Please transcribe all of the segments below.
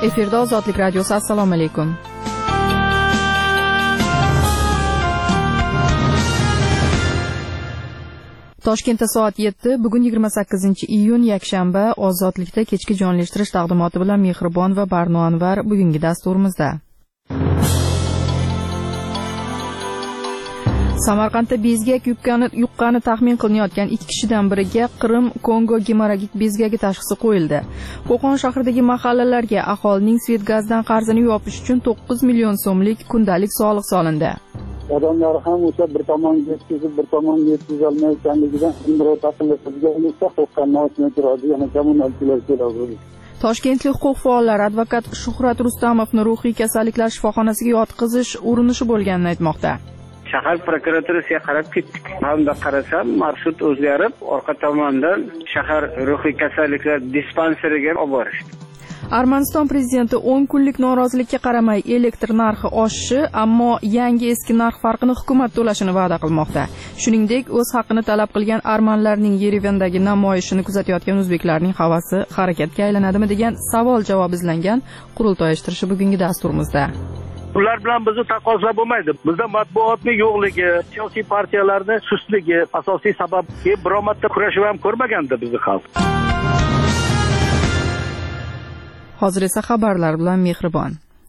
Efirda Ozodlik radiosi. Assalomu alaykum. Toshkentda soat 7, bugun 28-iyun yakshanba. Ozodlikda kechki jonlashtirish taqdimoti bilan Mehribon va Barno Anvar bugungi dasturimizda. Samarqandda bezgak yuqqani taxmin qilinayotgan 2 kishidan biriga Qrim Kongo gemorragik bezgagi tashxisi qo'yildi. Qo'qon shahridagi mahallalarga aholining svet gazdan qarzini yopish uchun 9 million so'mlik kundalik soliq solindi. Odamlar ham o'sha bir tomonga yetkazib, bir tomonga yetkazolmayotganligidan birortasini qilgan bo'lsa, huquqni ochmay turadi, yana kommunalchilar keladi. Toshkentlik huquq faollari advokat Shuhrat Rustamovni ruhiy kasalliklar shifoxonasiga yotqizish urinishi bo'lganini aytmoqda. Shahar prokuraturasiga qarab ketdik. Hamda qarasam, marshrut o'zgarib, orqa tomondan shahar ruhiy kasalliklar dispanseriga olib borishdi. Armaniston prezidenti 10 kunlik norozilikka qaramay elektr narxi oshishi, ammo yangi eski narx farqini hukumat to'lashini va'da qilmoqda. Shuningdek, o'z haqqini talab qilgan armanlarning Yerevandagi namoyishini kuzatayotgan o'zbeklarning havasi harakatga aylanadimi degan savol-javob izlangan qurultoy uyushtirishi bugungi dasturimizda. Ular bilan bizni taqozo bo'lmaydi. Bizda matbuotning yo'qligi, siyosiy partiyalarning sustligi asosiy sabab. Biror marta kurashib ham ko'rmaganda bizni xalq. Hozir esa xabarlar bilan Mehribon.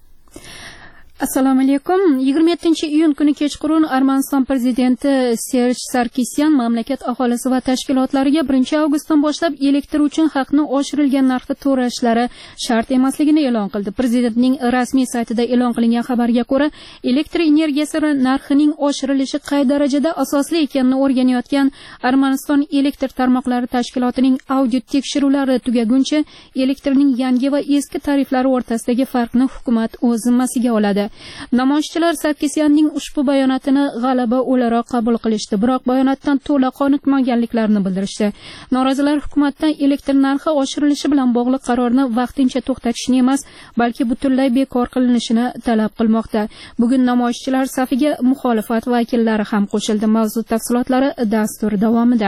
Assalomu alaykum. 27-iyun kuni kechqurun Armaniston prezidenti Serj Sarkisyan mamlakat aholisi va tashkilotlariga 1-avgustdan boshlab elektr uchun haqni oshirilgan narxda to'lashlari shart emasligini e'lon qildi. Prezidentning rasmiy saytida e'lon qilingan xabarga ko'ra, elektr energiyasi narxining oshirilishi qay darajada asosli ekanini o'rganayotgan Armaniston elektr tarmoqlari tashkilotining audit tekshiruvlari tugaguncha elektrning yangi va eski tariflari o'rtasidagi farqni hukumat o'z zimmasiga oladi. Namoyishchilar Sarkisyanning ushbu bayonotini g'alaba o'laroq qabul qilishdi, biroq bayonotdan to'la qoniqmaganliklarini bildirishdi. Norozilar hukumatdan elektr narxi oshirilishi bilan bog'liq qarorni vaqtincha to'xtatishni emas, balki butunlay bekor qilinishini talab qilmoqda. Bugun namoyishchilar safiga muxolifat vakillari ham qo'shildi. Mavzu tafsilotlari dastur davomida.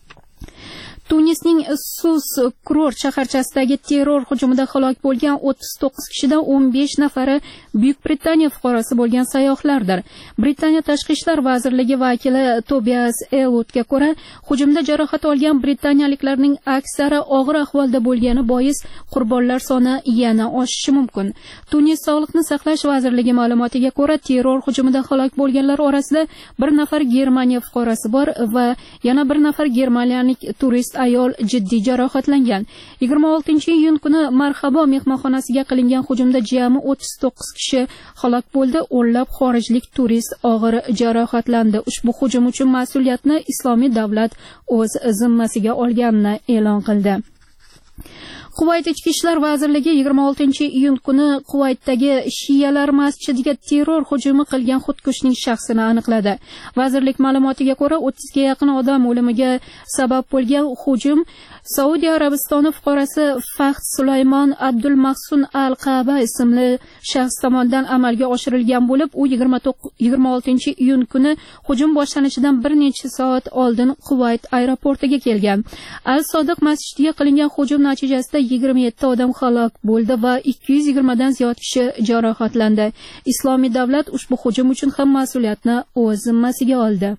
Tunisning Sus kurort shaharchasidagi terror hujumida halok bo'lgan 39 kishidan 15 nafari Buyuk Britaniya fuqarosi bo'lgan sayyohlardir. Britaniya Tashqi ishlar vazirligi vakili Tobias Elwoodga ko'ra, hujumda jarohat olgan britaniyaliklarning aksari og'ir ahvolda bo'lgani bois qurbonlar soni yana oshishi mumkin. Tunis Sog'liqni saqlash vazirligi ma'lumotiga ko'ra, terror hujumida halok bo'lganlar orasida bir nafar Germaniya fuqarosi bor va yana bir nafar germaniyalik turist ayol jiddiy jarohatlangan. 26-iyun kuni Marhabo mehmonxonasiga qilingan hujumda jami 39 kishi halok bo'ldi, o'nlab xorijlik turist og'ir jarohatlandi. Ushbu hujum uchun mas'uliyatni Islomiy davlat o'z zimmasiga olganini e'lon qildi. Kuvayt Ichki ishlar vazirligi 26-iyun kuni Kuvaytdagi shiyalar masjidiga terror hujumi qilgan xudkushning shaxsini aniqladi. Vazirlik ma'lumotiga ko'ra, 30 ga yaqin odam o'limiga sabab bo'lgan hujum Saudiya Arabistoni fuqarosi Fahd Sulaymon Abdul Mahsun Al-Qaba ismli shaxs tomonidan amalga oshirilgan bo'lib, u 26-iyun kuni hujum boshlanishidan bir necha soat oldin Kuvayt aeroportiga kelgan. Al-Sodiq masjidiga qilingan hujum natijasida 27 odam halok bo'ldi va 220 dan ziyod kishi jarohatlandi. Islomiy davlat ushbu hujum uchun ham mas'uliyatni o'z zimmasiga oldi.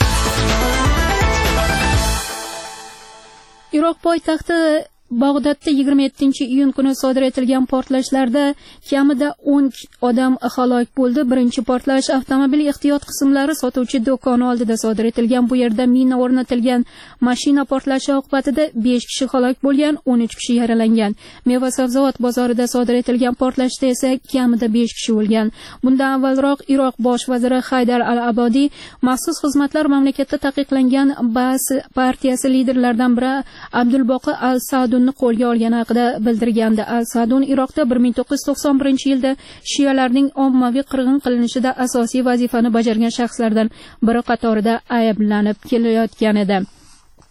Iroq poytaxti Bag'dodda 27-iyun kuni sodir etilgan portlashlarda kamida 10 odam halok bo'ldi. Birinchi portlash avtomobil ehtiyot qismlari sotuvchi do'koni oldida sodir etilgan. Bu yerda mina o'rnatilgan. Mashina portlashi oqibatida 5 kishi halok bo'lgan, 13 kishi yaralangan. Meva-sabzavot bozorida sodir etilgan portlashda esa kamida 5 kishi o'lgan. Bundan avvalroq Iroq bosh vaziri Haydar al-Abadiy maxsus xizmatlar mamlakatda taqiqlangan ba'zi partiyasi liderlaridan biri Abdulboqi al-Sadunni qo'lga olgani haqida bildirgandi. Al-Sadun Iroqda 1991-yilda shiyalarning ommaviy qirg'in qilinishida asosiy vazifani bajargan shaxslardan biri qatorida ayblanib kelayotgan edi.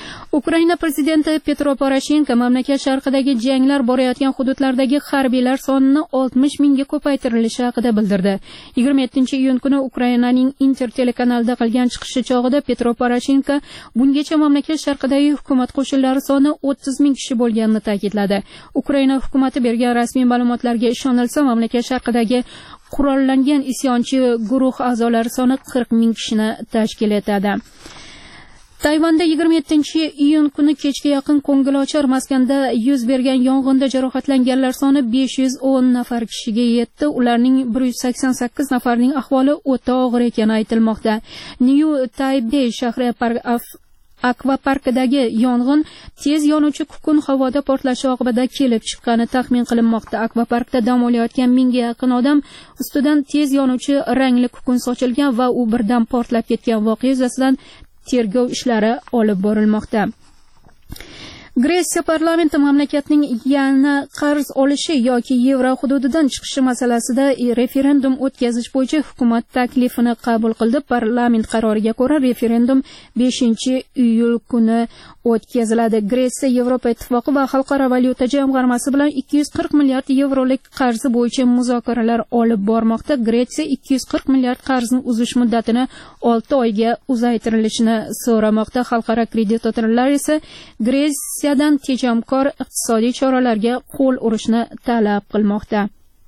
Ukraina prezidenti Petro Poroshenko mamlakat sharqidagi janglar borayotgan hududlardagi harbiylar sonini 60 mingga ko'paytirilishi haqida bildirdi. 27-iyun kuni Ukrainaning Inter telekanalida qilgan chiqishi chog'ida Petro Poroshenko bungacha mamlakat sharqidagi hukumat qo'shinlari soni 30 ming kishi bo'lganini ta'kidladi. Ukraina hukumati bergan rasmiy ma'lumotlarga ishonilsa, mamlakat sharqidagi qurollangan isyonchi guruh a'zolari soni 40 ming kishini tashkil etadi. Tayvanda 27-iyun kuni kechga yaqin ko'ngilochar maskanda yuz bergan yong'inda jarohatlanganlar soni 510 nafar kishiga yetdi. Ularning 188 nafarining ahvoli o'ta og'ir ekani aytilmoqda. New Taipei shahri akvaparkidagi yong'in tez yonuvchi kukun havoda portlashi oqibatida kelib chiqqani taxmin qilinmoqda. Akvaparkda dam olayotgan 1000 ga yaqin odam ustidan tez yonuvchi rangli kukun sochilgan va u birdan portlab ketgan. Voqea yuzasidan tergov ishlari olib borilmoqda. Gretsiya parlamenti mamlakatning yana qarz olishi yoki yevro hududidan chiqishi masalasida referendum o'tkazish bo'yicha hukumat taklifini qabul qildi. Parlament qaroriga ko'ra referendum 5-iyul kuni o'tkaziladi. Gretsiya Yevropa Ittifoqi va Xalqaro valyuta jamg'armasi bilan 240 milliard yevrolik qarzi bo'yicha muzokaralar olib bormoqda. Gretsiya 240 milliard qarzni uzish muddatini 6 oyga uzaytirilishini so'ramoqda. Xalqaro kreditotorlar esa Gretsiyadan tejamkor iqtisodiy choralarga qo'l urishni talab qilmoqda.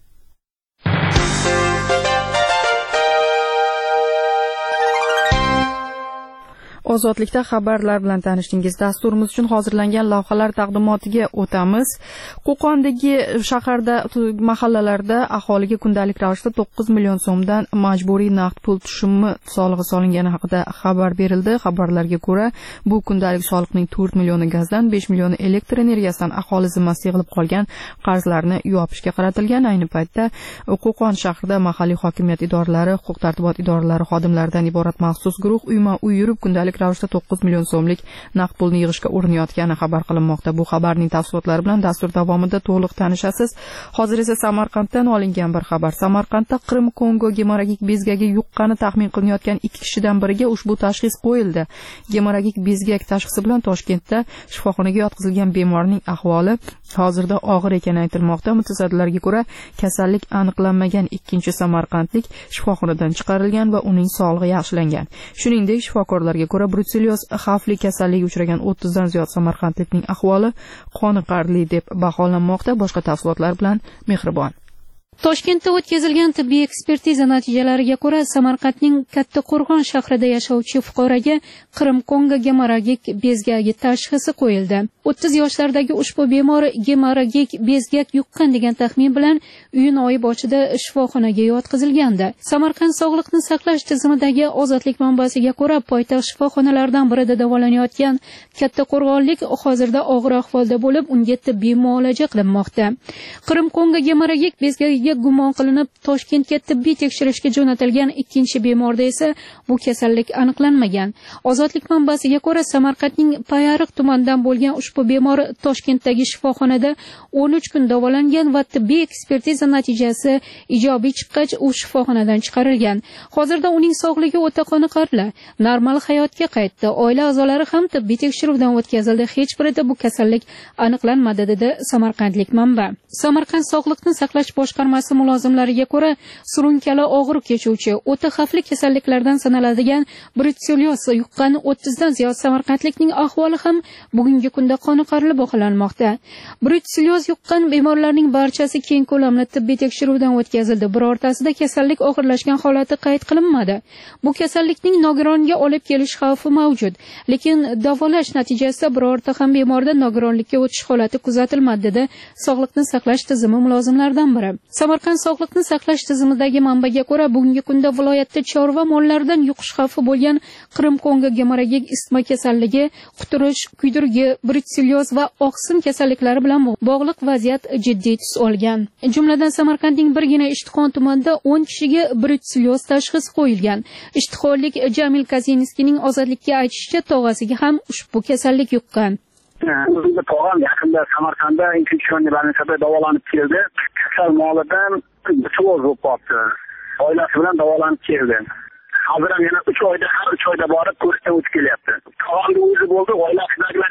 Ozodlikda xabarlar bilan tanishdingiz. Dasturimiz uchun hozirlangan lavhalar taqdimotiga o'tamiz. Qo'qondagi shaharda mahallalarda aholiga kundalik ravishda 9 million so'mdan majburiy naqd pul tushumi solig'i solingani haqida xabar berildi. Xabarlarga ko'ra, bu kundalik soliqning 4 millioni gazdan, 5 millioni elektr energiyasidan aholi zimmasiga yig'ilib qolgan qarzlarni yopishga qaratilgan. Ayni paytda Qo'qon shahrida mahalliy hokimiyat idoralari, huquq-tartibot idoralari xodimlaridan iborat maxsus guruh uyma-uy yurib kundalik ravishda 9 million so'mlik naqd pulni yig'ishga urinayotgani xabar qilinmoqda. Bu xabarning tafsilotlari bilan dastur davomida to'liq tanishasiz. Hozir esa Samarqanddan olingan bir xabar. Samarqandda Qrim-Kongo gemoragik bezgagi yuqqani taxmin qilinayotgan 2 kishidan biriga ushbu tashxis qo'yildi. Gemoragik bezgak tashxisi bilan Toshkentda shifoxonaga yotqizilgan bemorning ahvoli hozirda og'ir ekani aytilmoqda. Mutasaddilarga ko'ra, kasallik aniqlanmagan ikkinchi samarqandlik shifoxonadan chiqarilgan va uning sog'lig'i yaxshilangan. Shuningdek, shifokorlarga ko'ra bruselyoz xavfli kasallikka uchragan 30 dan ziyod samarqandlikning ahvoli qoniqarli deb baholanmoqda. Boshqa tafsilotlar bilan Mehribon. Toshkentda o'tkazilgan tibbiy ekspertiza natijalariga ko'ra, Samarqandning Kattaqo'rg'on shahrida yashovchi fuqaroga Qrim-Kongo gemoragik bezgagi tashxisi qo'yildi. 30 yoshlardagi ushbu bemor gemoragik bezgak yuqqan degan taxmin bilan iyun boshida shifoxonaga yotqizilgandi. Samarqand sog'liqni saqlash tizimidagi ozodlik manbasiga ko'ra, poytaxt shifoxonalaridan birida davolanayotgan Kattaqo'rg'onlik hozirda og'ir ahvolda bo'lib, unga tibbiy muolaja qilinmoqda. Qrim-Kongo gemoragik bezgagiga gumon qilinib Toshkentga tibbiy tekshirishga jo'natilgan ikkinchi bemorda esa bu kasallik aniqlanmagan. Ozodlik manbasiga ko'ra, Samarqandning Payariq tumanidan bo'lgan ushbu bemor Toshkentdagi shifoxonada 13 kun davolangan va tibbiy ekspertiza natijasi ijobiy chiqqach, u shifoxonadan chiqarilgan. Hozirda uning sog'ligi o'ta qoniqarli, normal hayotga qaytdi. Oila a'zolari ham tibbiy tekshiruvdan o'tkazildi. Hech birida bu kasallik aniqlanmadi, dedi samarqandlik manba. Samarqand sog'liqni saqlash boshqarmasi mulozimlariga ko'ra, surunkali og'riq kechuvchi o'ta xavfli kasalliklardan sanaladigan bruselyoz yuqqan 30 dan ziyod samarqandlikning ahvoli ham bugungi kunda qoniqarli baholanmoqda. Bruselyoz yuqqan bemorlarning barchasi keng ko'lamli tibbiy tekshiruvdan o'tkazildi. Birortasida kasallik og'irlashgan holati qayd qilinmadi. Bu kasallikning nogironga olib kelish xavfi mavjud, lekin davolash natijasida birorta ham bemorda nogironlikka o'tish holati kuzatilmadi, dedi sog'liqni saqlash tizimi mulozimlaridan biri. Samarqand sog'liqni saqlash tizimidagi manbaga ko'ra, bugungi kunda viloyatda chorva mollaridan yuqish xavfi bo'lgan Qrim-Kongo gemoragik isitma kasalligi, quturish, kuydirgi, bruselyoz va oqsim kasalliklari bilan bog'liq vaziyat jiddiy tus olgan. Jumladan Samarqandning birgina Ishtixon tumanida 10 kishiga bruselyoz tashxisi qo'yilgan. Ishtixonlik Jamil Kazinskining ozodlikka aytishicha, tog'asiga ham ushbu kasallik yuqqan. O'zimda tog'am yaqinda Samarqandda infeksionni больницада davolanib keldi. Kasal molidan bruselyoz bo'lib qoldi. Oilasi bilan davolanib keldi. Hozir ham yana 3 oyda borib ko'rikdan o'tib kelyapti. Tog'amning o'zi bo'ldi, oilasidagi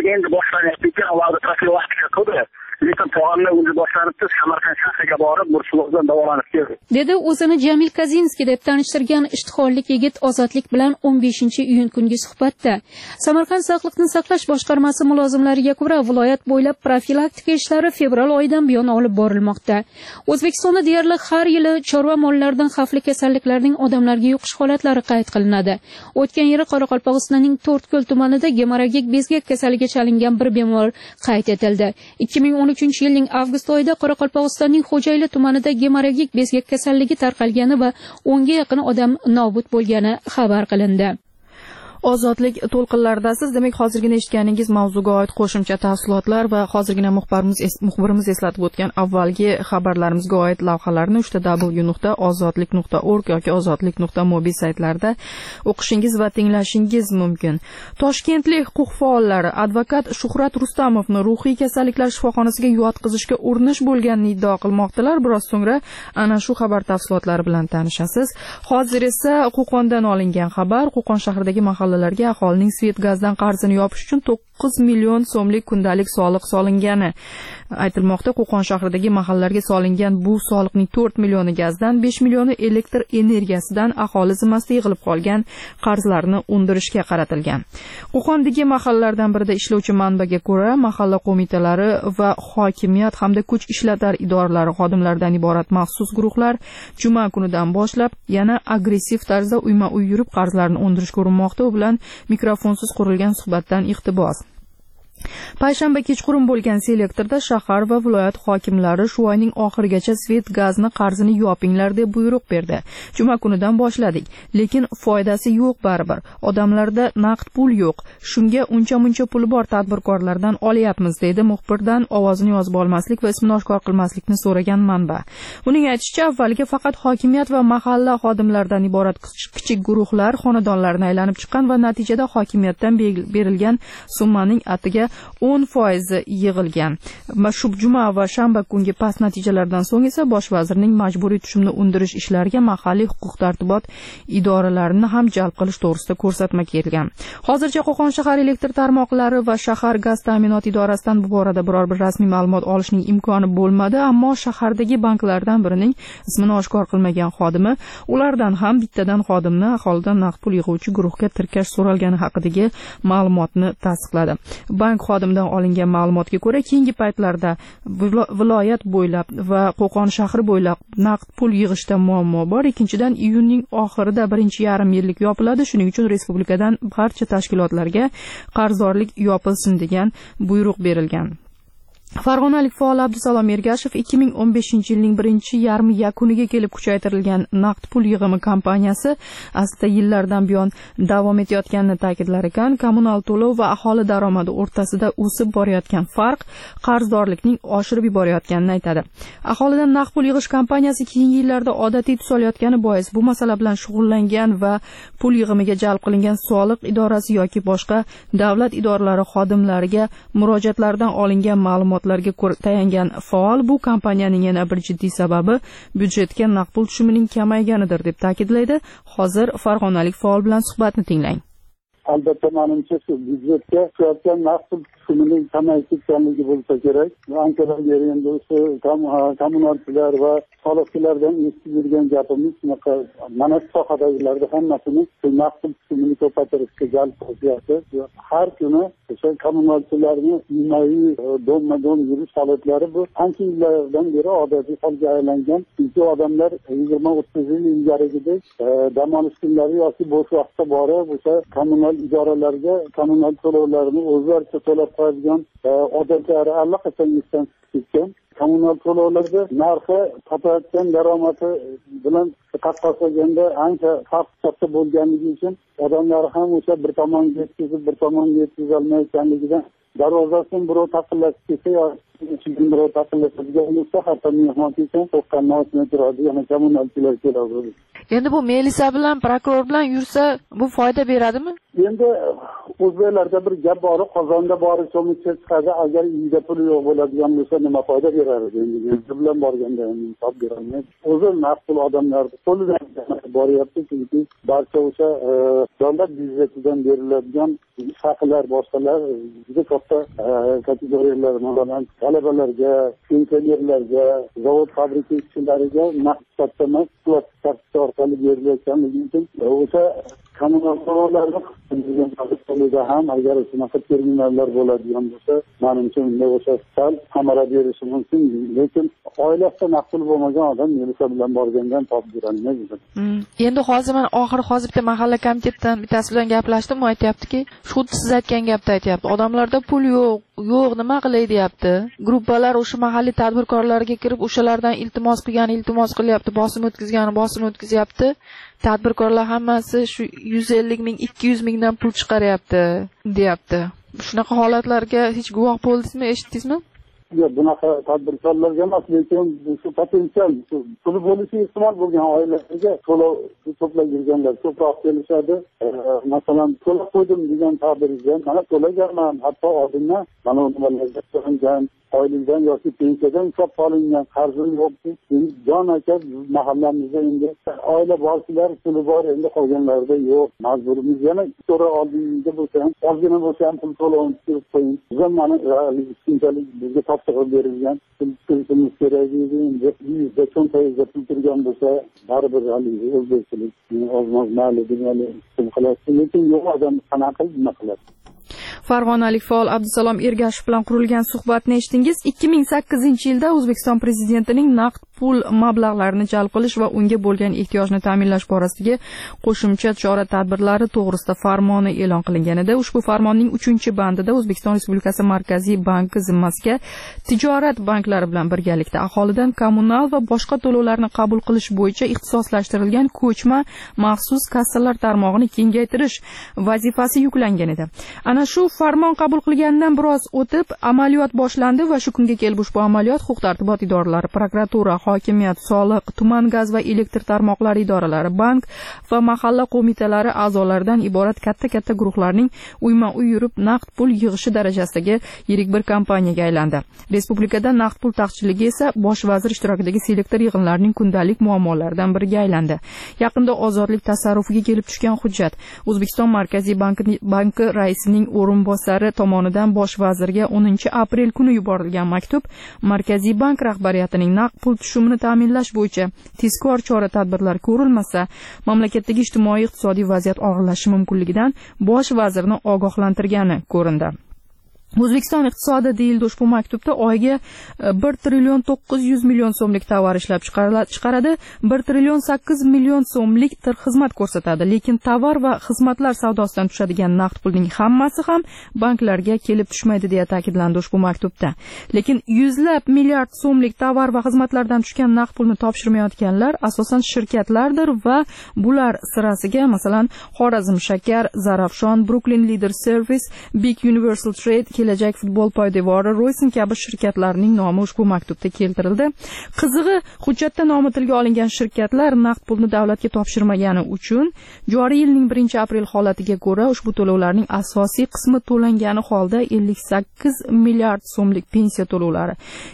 endi boshlanyapti ekan, avvalda profilaktika qildi. Lekin tog'amlar o'zi boshlanibdi, Samarqand shahriga borib, burchlovdan davolanib keldi. Dedi o'zini Jamil Kazinskiy deb tanishtirgan ishtihollik yigit Ozodlik bilan 15-iyun kungi suhbatda. Samarqand Sog'liqni saqlash boshqarmasi mulozimlariga ko'ra, viloyat bo'ylab profilaktika ishlari fevral oyidan buyon olib borilmoqda. O'zbekistonda deyarli har yili chorva mollaridan xavfli kasalliklarning odamlarga yuqish holatlari qayd qilinadi. O'tgan yili Qoraqalpog'istonning To'rtko'l tumanida gemorragik bezgak kasaliga chalingan bir bemor qayd etildi. 2013-yilning avgust oyida Qoraqalpog'istonning Xo'jayli tumanida gemorragik bezgak kasalligi tarqalgani va 10 ga yaqin odam nobud bo'lgani xabar qilindi. Ozodlik to'lqinlaridasiz. Demak, hozirgina eshitganingiz mavzuga oid qo'shimcha tafsilotlar va hozirgina muxbirimiz eslatib o'tgan avvalgi xabarlarimizga oid lavhalarni www.ozodlik.org yoki ozodlik.mobil saytlarida o'qishingiz va tinglashingiz mumkin. Toshkentlik huquq faollari advokat Shuhrat Rustamovni ruhiy kasalliklar shifoxonasiga yotqizishga urinish bo'lganini iddao qilmoqdalar. Biroz so'ngra ana shu xabar tafsilotlari bilan tanishasiz. Hozir esa Qo'qondan olingan xabar. Qo'qon shahridagi mahallalarga aholining svet gazdan qarzini yopish uchun 9 million so'mlik kundalik soliq solingani aytilmoqda. Qo'qon shahridagi mahallalarga solingan bu soliqning 4 millioni gazdan, 5 millioni elektr energiyasidan aholi zimmasida yig'ilib qolgan qarzlarni undirishga qaratilgan. Qo'qondagi mahallalardan birida ishlovchi manbaga ko'ra, mahalla qo'mitalari va hokimiyat hamda kuch ishlatar idoralari xodimlaridan iborat maxsus guruhlar juma kunidan boshlab yana agressiv tarzda uyma-uy yurib qarzlarni undirishga urinmoqda. U bilan mikrofonsiz qurilgan suhbatdan iqtibos. Payshanba kechqurun bo'lgan selektorda shahar va viloyat hokimlari shu oyning oxirigacha svet gazni qarzini yopinglar deb buyruq berdi. Juma kunidan boshladik, lekin foydasi yo'q baribir. Odamlarda naqd pul yo'q. Shunga uncha-muncha puli bor tadbirkorlardan olyapmiz, dedi muxbirdan ovozini yozib olmaslik va ismini oshkor qilmaslikni so'ragan manba. Uning aytishicha, avvaliga faqat hokimiyat va mahalla xodimlaridan iborat kichik guruhlar xonadonlarni aylanib chiqqan va natijada hokimiyatdan berilgan summaning atiga 10% yig'ilgan. Shu juma va shanba kungi past natijalardan so'ng esa bosh vazirning majburiy tushumni undirish ishlariga mahalliy huquq-tartibot idoralarini ham jalb qilish to'g'risida ko'rsatma kelgan. Hozircha Qo'qon shahar elektr tarmoqlari va shahar gaz ta'minot idorasidan bu borada biror bir rasmiy ma'lumot olishning imkoni bo'lmadi, ammo shahardagi banklardan birining ismini oshkor qilmagan xodimi ulardan ham bittadan xodimni aholidan naqd pul yig'uvchi guruhga tirkash so'ralgani haqidagi ma'lumotni tasdiqladi. Bank xodimidan olingan ma'lumotga ko'ra, keyingi paytlarda viloyat bo'ylab va Qo'qon shahri bo'ylab naqd pul yig'ishda muammo bor. Ikkinchidan, iyunning oxirida 1,5 yillik yopiladi. Shuning uchun respublikadan barcha tashkilotlarga qarzdorlik yopilsin degan buyruq berilgan. Farg'onalik faol Abdusalom Ergashev 2015-yilning birinchi yarmi yakuniga kelib kuchaytirilgan naqd pul yig'imi kampaniyasi aslida yillardan buyon davom etayotganini ta'kidlar ekan. Kommunal to'lov va aholi daromadi o'rtasida o'sib borayotgan farq qarzdorlikning oshirib yuborayotganini aytadi. Aholidan naqd pul yig'ish kampaniyasi keyingi yillarda odatiy tus olayotgani bois bu masala bilan shug'ullangan va pul yig'imiga jalb qilingan soliq idorasi yoki boshqa davlat idoralari xodimlariga murojaatlardan olingan ma'lumotlarga tayangan faol bu kompaniyaning yana bir jiddiy sababi byudjetga naqd pul tushumining kamayganidir deb ta'kidlaydi. Hozir farg'onalik faol bilan suhbatni tinglang. Albatta, menimcha shu byudjetga tushayotgan naqd pul tushumining kamayib ketganligi bo'lsa kerak. Ankalarga endi o'sha kommunalchilar va soliqchilardan eshitib yurgan gapimiz shunaqa, mana shu sohadagilarni hammasini naqd pul tushumini ko'paytirishga jalb qilyapti. Har kuni o'sha kommunalchilarni do'mma-do'm yurish holatlari bu ancha yillardan beri odatiy holga aylangan. Chunki odamlar 20-30 yil ilgarigidek dam olish kunlari yoki bo'sh vaqtda borib o'sha kommunal idoralarga kommunal to'lovlarini o'zlaricha to'lab qo'yadigan odatlari allaqachon esdan ketgan. Kommunal to'lovlarda narxi topayotgan daromadi bilan taqqoslaganda ancha farq katta bo'lganligi uchun odamlar ham o'sha bir tomonga yetkazib bir tomonga yetkazolmayotganligidan darvozasini birov taqillatib kelsa yoki birov taqillatadigan bo'lsa hatto mehmon kelsa to'qqanni ochmay turadi, yana kommunalchilar keladi. Endi bu milisiya bilan prokuror bilan yursa bu foyda beradimi? Endi o'zbeklarda bir gap bor, qozonda bori cho'miccha chiqadi, agar uyda pul yo'q bo'ladigan bo'lsa nima foyda berar edi? Endi bilan borganda hisob berolmaydi. O'zi naqd pul odamlarning qo'lidan boryapti, chunki barcha o'sha davlat byudjetidan beriladigan haqlar, boshqalar juda katta kategoriyalar, masalan, talabalarga, pensionerlarga, zavod fabrika ishchilariga naqd sifatida emas, plastik kartochka orqali berilayotganligi uchun o'sha kommunal to'lovlarni ham agar shunaqa terminallar bo'ladigan bo'lsa, menimcha unda o'sha sal samara berishi mumkin. Lekin oilasida naqd pul bo'lmagan odam milisa bilan borgandan topib berolmaydi. Endi hozir men hozir bitta mahalla komitetidan bittasi bilan gaplashdim, u aytayaptiki, xuddi siz aytgan gapni aytayapti. Odamlarda pul yo'q, nima qilay deyapti. Gruppalar o'sha mahalliy tadbirkorlarga kirib, o'shalardan iltimos qilyapti, bosim o'tkazyapti. Tadbirkorlar hammasi shu 150 ming, 200 mingdan pul chiqaryapti, deyapti. Shunaqa holatlarga hech guvoh bo'ldingizmi, eshitdingizmi? Yo'q, bunaqa tadbirkorlarga emas, lekin shu potensial puli bo'lishi ehtimol bo'lgan oilalarga to'lov to'plab yurganlar ko'proq kelishadi. Masalan, to'lab qo'ydim degan tabirga, mana to'laganman, hatto oldindan mana nimalarga to'langan oylikdan yoki pensiyadan hisob olingan qarzim yo'qki, endi jon aka mahallamizda endi oila borchilar puli bor, endi qolganlarda yo'q. Majburimiz yana so'ra oldingizda bo'lsa ham, ozgina bo'lsa ham pul to'lovini kirib qo'ying. Biz mana shunchalik bizga topshiriq berilgan pul kirishimiz kerak edi. Endi yuzda cho'ntagingizda pul kirgan bo'lsa, baribir haligi o'zbekchilik ozmoz mayli degali pul qilasiz, lekin yo'q odam qanaqa nima qiladi. Farg'onalik faol Abdusalom Ergashev bilan qurilgan suhbatni eshitdingiz. 2008-yilda O'zbekiston prezidentining naqd pul mablag'larini jalb qilish va unga bo'lgan ehtiyojni ta'minlash borasidagi qo'shimcha chora-tadbirlari to'g'risida farmoni e'lon qilingan edi. Ushbu farmonning 3-bandida O'zbekiston Respublikasi Markaziy banki zimmasiga tijorat banklari bilan birgalikda aholidan kommunal va boshqa to'lovlarni qabul qilish bo'yicha ixtisoslashtirilgan ko'chma maxsus kassalar tarmog'ini kengaytirish vazifasi yuklangan edi. Ana shu farmon qabul qilgandan biroz o'tib amaliyot boshlandi va shu kunga kelib ushbu amaliyot huquq-tartibot idoralari, prokuratura, hokimiyat, soliq, tuman gaz va elektr tarmoqlari idoralari, bank va mahalla qo'mitalari a'zolaridan iborat katta guruhlarning uyma-uy yurib naqd pul yig'ishi darajasidagi yirik bir kompaniyaga aylandi. Respublikada naqd pul taqchilligi esa bosh vazir ishtirokidagi selektor yig'inlarining kundalik muammolaridan biriga aylandi. Yaqinda ozodlik tasarrufiga kelib tushgan hujjat O'zbekiston Markaziy banki raisining o'rinbosari tomonidan bosh vazirga 10-aprel kuni yuborilgan maktub Markaziy bank rahbariyatining naqd pul tushumini ta'minlash bo'yicha tezkor chora-tadbirlar ko'rilmasa, mamlakatdagi ijtimoiy-iqtisodiy vaziyat og'irlashishi mumkinligidan bosh vazirni ogohlantirgani ko'rindi. O'zbekiston iqtisodi deyildi ushbu maktubda oyiga 1,9 trillion so'mlik tovar ishlab chiqaradi, 1,8 trillion so'mlik xizmat ko'rsatadi, lekin tovar va xizmatlar savdosidan tushadigan naqd pulning hammasi ham banklarga kelib tushmaydi deya ta'kidlandi ushbu maktubda. Lekin yuzlab milliard so'mlik tovar va xizmatlardan tushgan naqd pulni topshirmayotganlar asosan shirkatlardir va bular sirasiga masalan Xorazm Shakar, Zarafshon, Brooklyn Leader Service, Big Universal Trade, Kelajak futbol poydevori, Royson kabi shirkatlarning nomi ushbu maktubda keltirildi. Qizig'i, hujjatda nomi tilga olingan shirkatlar naqd pulni davlatga topshirmagani uchun joriy yilning 1-aprel holatiga ko'ra ushbu to'lovlarning asosiy qismi to'langani holda 58 milliard so'mlik pensiya to'lovlari,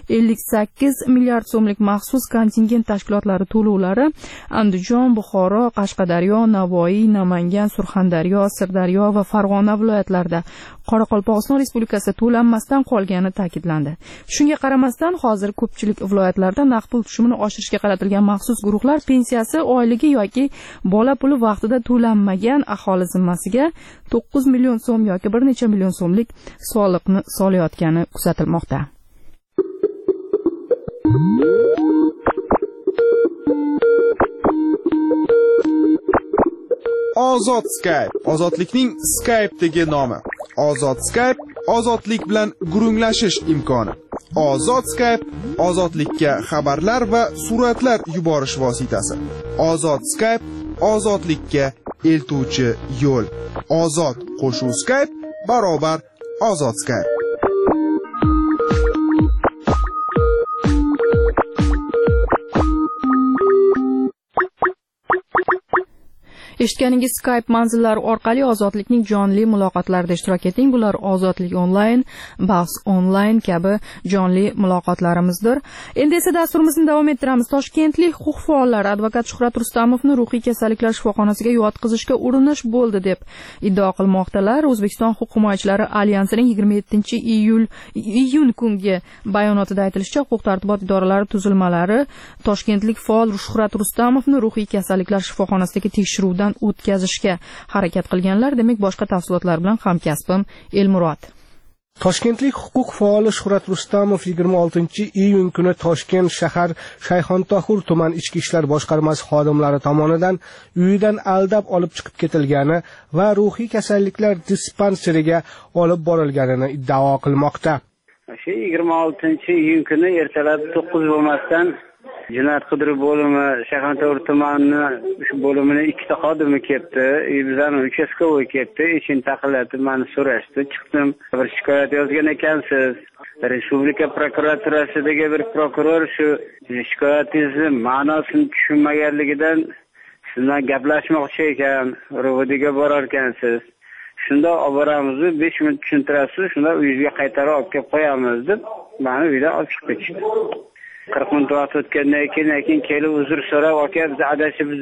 58 milliard so'mlik maxsus kontingent tashkilotlari to'lovlari Andijon, Buxoro, Qashqadaryo, Navoiy, Namangan, Surxondaryo, Sirdaryo va Farg'ona viloyatlarida Qoraqalpog'iston Respublikasi to'lanmasdan qolgani ta'kidlandi. Shunga qaramasdan hozir ko'pchilik viloyatlarda naqd pul tushumini oshirishga qaratilgan maxsus guruhlar pensiyasi, oyligi yoki bola puli vaqtida to'lanmagan aholi zimmasiga 9 million so'm yoki bir necha million so'mlik soliqni solayotgani kuzatilmoqda. Ozod Skype, ozodlikning Skype'dagi nomi. Ozod Skype, ozodlik bilan gurunglashish imkoni. Ozod Skype, ozodlikka xabarlar va suratlar yuborish vositasi. Ozod Skype, ozodlikka eltuvchi yo'l. Ozod qo'shuv Skype barobar Ozod Skype. Eshitganingiz Skype manzillari orqali Ozodlikning jonli muloqotlarida ishtirok eting. Bular Ozodlik onlayn, Bahs onlayn kabi jonli muloqotlarimizdir. Endi esa dasturimizni davom ettiramiz. Toshkentlik huquq faollari advokat Shuhrat Rustamovni ruhiy kasalliklar shifoxonasiga yotqizishga urinish bo'ldi deb iddao qilmoqdalar. O'zbekiston huquq himoyachilari alyansining 27-iyun kungi bayonotida aytilishicha, huquq-tartibot idoralari tuzilmalari toshkentlik faol Shuhrat Rustamovni ruhiy kasalliklar shifoxonasidagi tekshiruvdan o'tkazishga harakat qilganlar. Demak, boshqa tafsilotlar bilan hamkasbim Elmurod. Toshkentlik huquq faoli Shuhrat Rustamov 26-iyun kuni Toshkent shahar Shayxontohur tuman ichki ishlar boshqarmasi xodimlari tomonidan uyidan aldab olib chiqib ketilgani va ruhiy kasalliklar dispanseriga olib borilganini iddao qilmoqda. Shu 26-iyun kuni ertalab 9 bo'lmasdan Jinoyat qidiruv bo'limi Shayxontohur tumani shu bo'limini ikkita xodimi keldi. Bizlarning uchastkovoy keldi. Ishini taqillatib meni so'rashdi. Chiqdim. Bir shikoyat yozgan ekansiz. Respublika prokuraturasidagi bir prokuror shu shikoyatingizni ma'nosini tushunmaganligidan sizdan gaplashmoqchi ekan. Ro'vodiga borar ekansiz. Shunda olib boramiz, 5 minut tushuntirasiz, shunda uyingizga qaytarib olib kelib qo'yamiz deb meni uydan olib chiqib ketdi. 40 minut vaqt o'tgandan keyin kelib uzr so'rab, aka biz adashibmiz.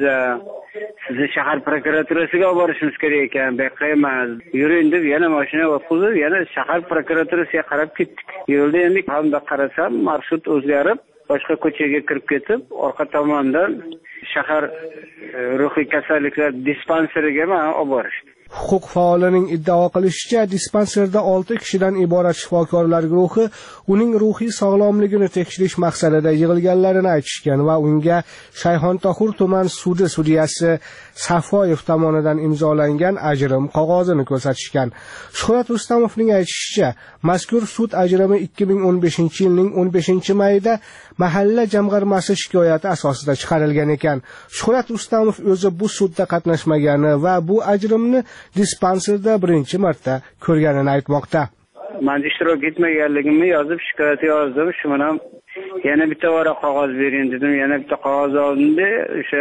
Sizni shahar prokuraturasiga olib borishimiz kerak ekan, buyoqqa emas. Yuring deb yana mashina o'tqizib, yana shahar prokuraturasiga qarab ketdik. Yo'lda endi hamda qarasam, marshrut o'zgarib, boshqa ko'chaga kirib ketib, orqa tomondan shahar ruhiy kasalliklar dispanseriga meni olib borishdi. Huquq faolining iddao qilishicha, dispanserda 6 kishidan iborat shifokorlar guruhi uning ruhiy sog'lomligini tekshirish maqsadida yig'ilganlarini aytishgan va unga Shayxontohur tuman sudi sudyasi Safoyev tomonidan imzolangan ajrim qog'ozini ko'rsatishgan. Shuhrat Rustamovning aytishicha, mazkur sud ajrimi 2015-yilning 15-mayida mahalla jamg'armasi shikoyati asosida chiqarilgan ekan. Shuhrat Rustamov o'zi bu sudda qatnashmagani va bu ajrimni dispanserda birinchi marta ko'rganini aytmoqda. Men ishtirok etmaganligimni yozib shikoyat yozdim. Shu bilan yana bitta varaq qog'oz bering dedim. Yana bitta qog'oz oldim-da, o'sha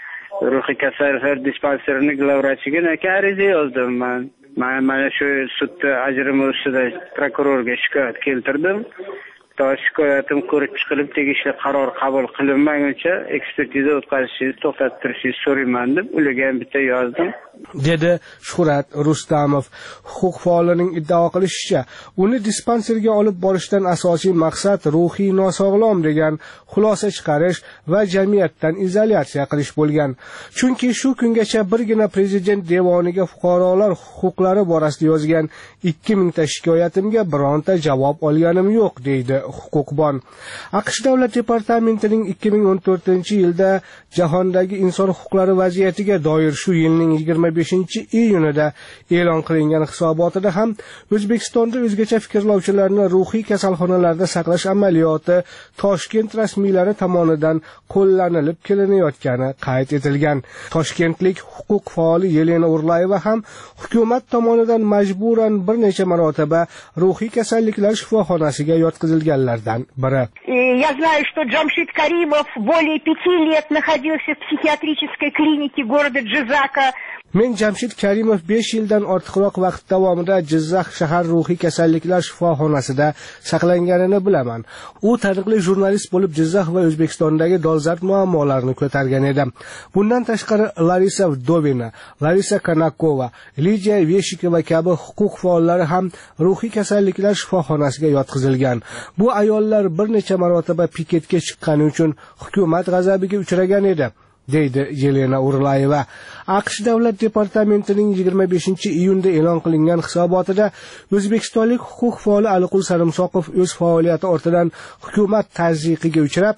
ruhiy kasalliklar dispanserining glavrachiga ariza yozdim men. Mana shu sudda ajrim ustida prokurorga shikoyat keltirdim. Shikoyatim ko'rib chiqilib tegishli qaror qabul qilinmaguncha ekspertiza o'tkazishingizni to'xtatib turishingizni so'rayman deb ularga ham bitta yozdim, dedi Shuhrat Rustamov. Huquq faolining iddao qilishicha, uni dispanserga olib borishdan asosiy maqsad ruhiy nosog'lom degan xulosa chiqarish va jamiyatdan izolyatsiya qilish bo'lgan. Chunki shu kungacha birgina prezident devoniga fuqarolar huquqlari borasida yozgan 2000 ta shikoyatimga bironta javob olganim yo'q, deydi huquqbon. AQSh davlat departamentining 2014-yilda jahondagi inson huquqlari vaziyatiga doir shu yilning 25-iyunida e'lon qilingan hisobotida ham O'zbekistonda o'zgacha fikrlovchilarni ruhiy kasalxonalarda saqlash amaliyoti Toshkent rasmiylari tomonidan qo'llanilib kelinayotgani qayd etilgan. Toshkentlik huquq faoli Yelena Urlayeva ham hukumat tomonidan majburan bir necha marotaba ruhiy kasalliklar shifoxonasiga yotqizilganlardan biri. Я знаю, что Джамшид Каримов более 5 лет находился в психиатрической клинике города Джизака. Men Jamshid Karimov 5 yildan ortiqroq vaqt davomida Jizzax shahar ruhiy kasalliklar shifoxonasida saqlanganini bilaman. U taniqli jurnalist bo'lib Jizzax va O'zbekistondagi dolzarb muammolarni ko'targan edi. Bundan tashqari Larisa Vdovina, Larisa Kanakova, Lidiya Veshikova kabi huquq faollari ham ruhiy kasalliklar shifoxonasiga yotqizilgan. Bu ayollar bir necha marotaba piketga chiqqani uchun hukumat g'azabiga uchragan edi, deydi Yelena Urlayeva. AQSh davlat departamentining 25-iyunda e'lon qilingan hisobotida o'zbekistonlik huquq faoli Aliqul Sarimsoqov o'z faoliyati ortidan hukumat tazyiqiga uchrab,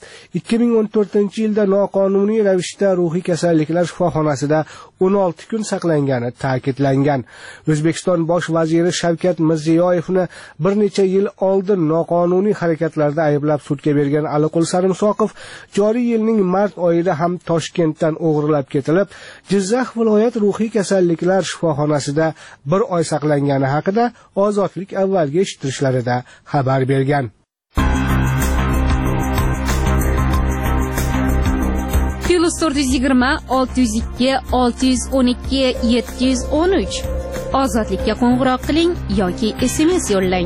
2014-yilda noqonuniy ravishda ruhiy kasalliklar shifoxonasida 16 kun saqlangani ta'kidlangan. O'zbekiston bosh vaziri Shavkat Mirziyoyevni bir necha yil oldin noqonuniy harakatlarda ayblab sudga bergan Aliqul Sarimsoqov joriy yilning mart oyida ham Toshkentdan o'g'irlab ketilib, Jizzax viloyat ruhiy kasalliklar shifoxonasida 1 oy saqlangani haqida Ozodlik avvalgi eshittirishlarida xabar bergan. +420 602 612 713. Ozodlikka qo'ng'iroq qiling yoki SMS yo'llang.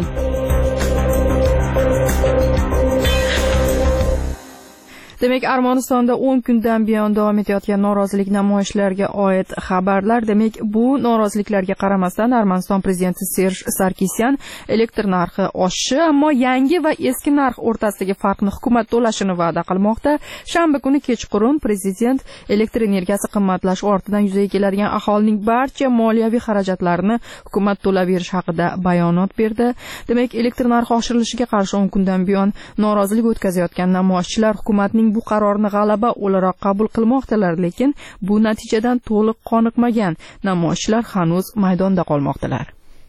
Demak, Armanistonda 10 kundan buyon davom etayotgan norozilik namoyishlariga oid xabarlar. Demak, bu noroziliklarga qaramasdan Armaniston prezidenti Serj Sarkisyan elektr narxi oshishi, ammo yangi va eski narx o'rtasidagi farqni hukumat to'lashini va'da qilmoqda. Shanba kuni kechqurun prezident elektr energiyasi qimmatlashi ortidan yuzaga keladigan aholining barcha moliyaviy xarajatlarini hukumat to'laverish haqida bayonot berdi. Demak, elektr narxi oshirilishiga qarshi 10 kundan buyon norozilik o'tkazayotgan namoyishchilar hukumatning bu qarorni g'alaba o'laroq qabul qilmoqdalar, lekin bu natijadan to'liq qoniqmagan. Namoyishchilar hanuz maydonda qolmoqdalar.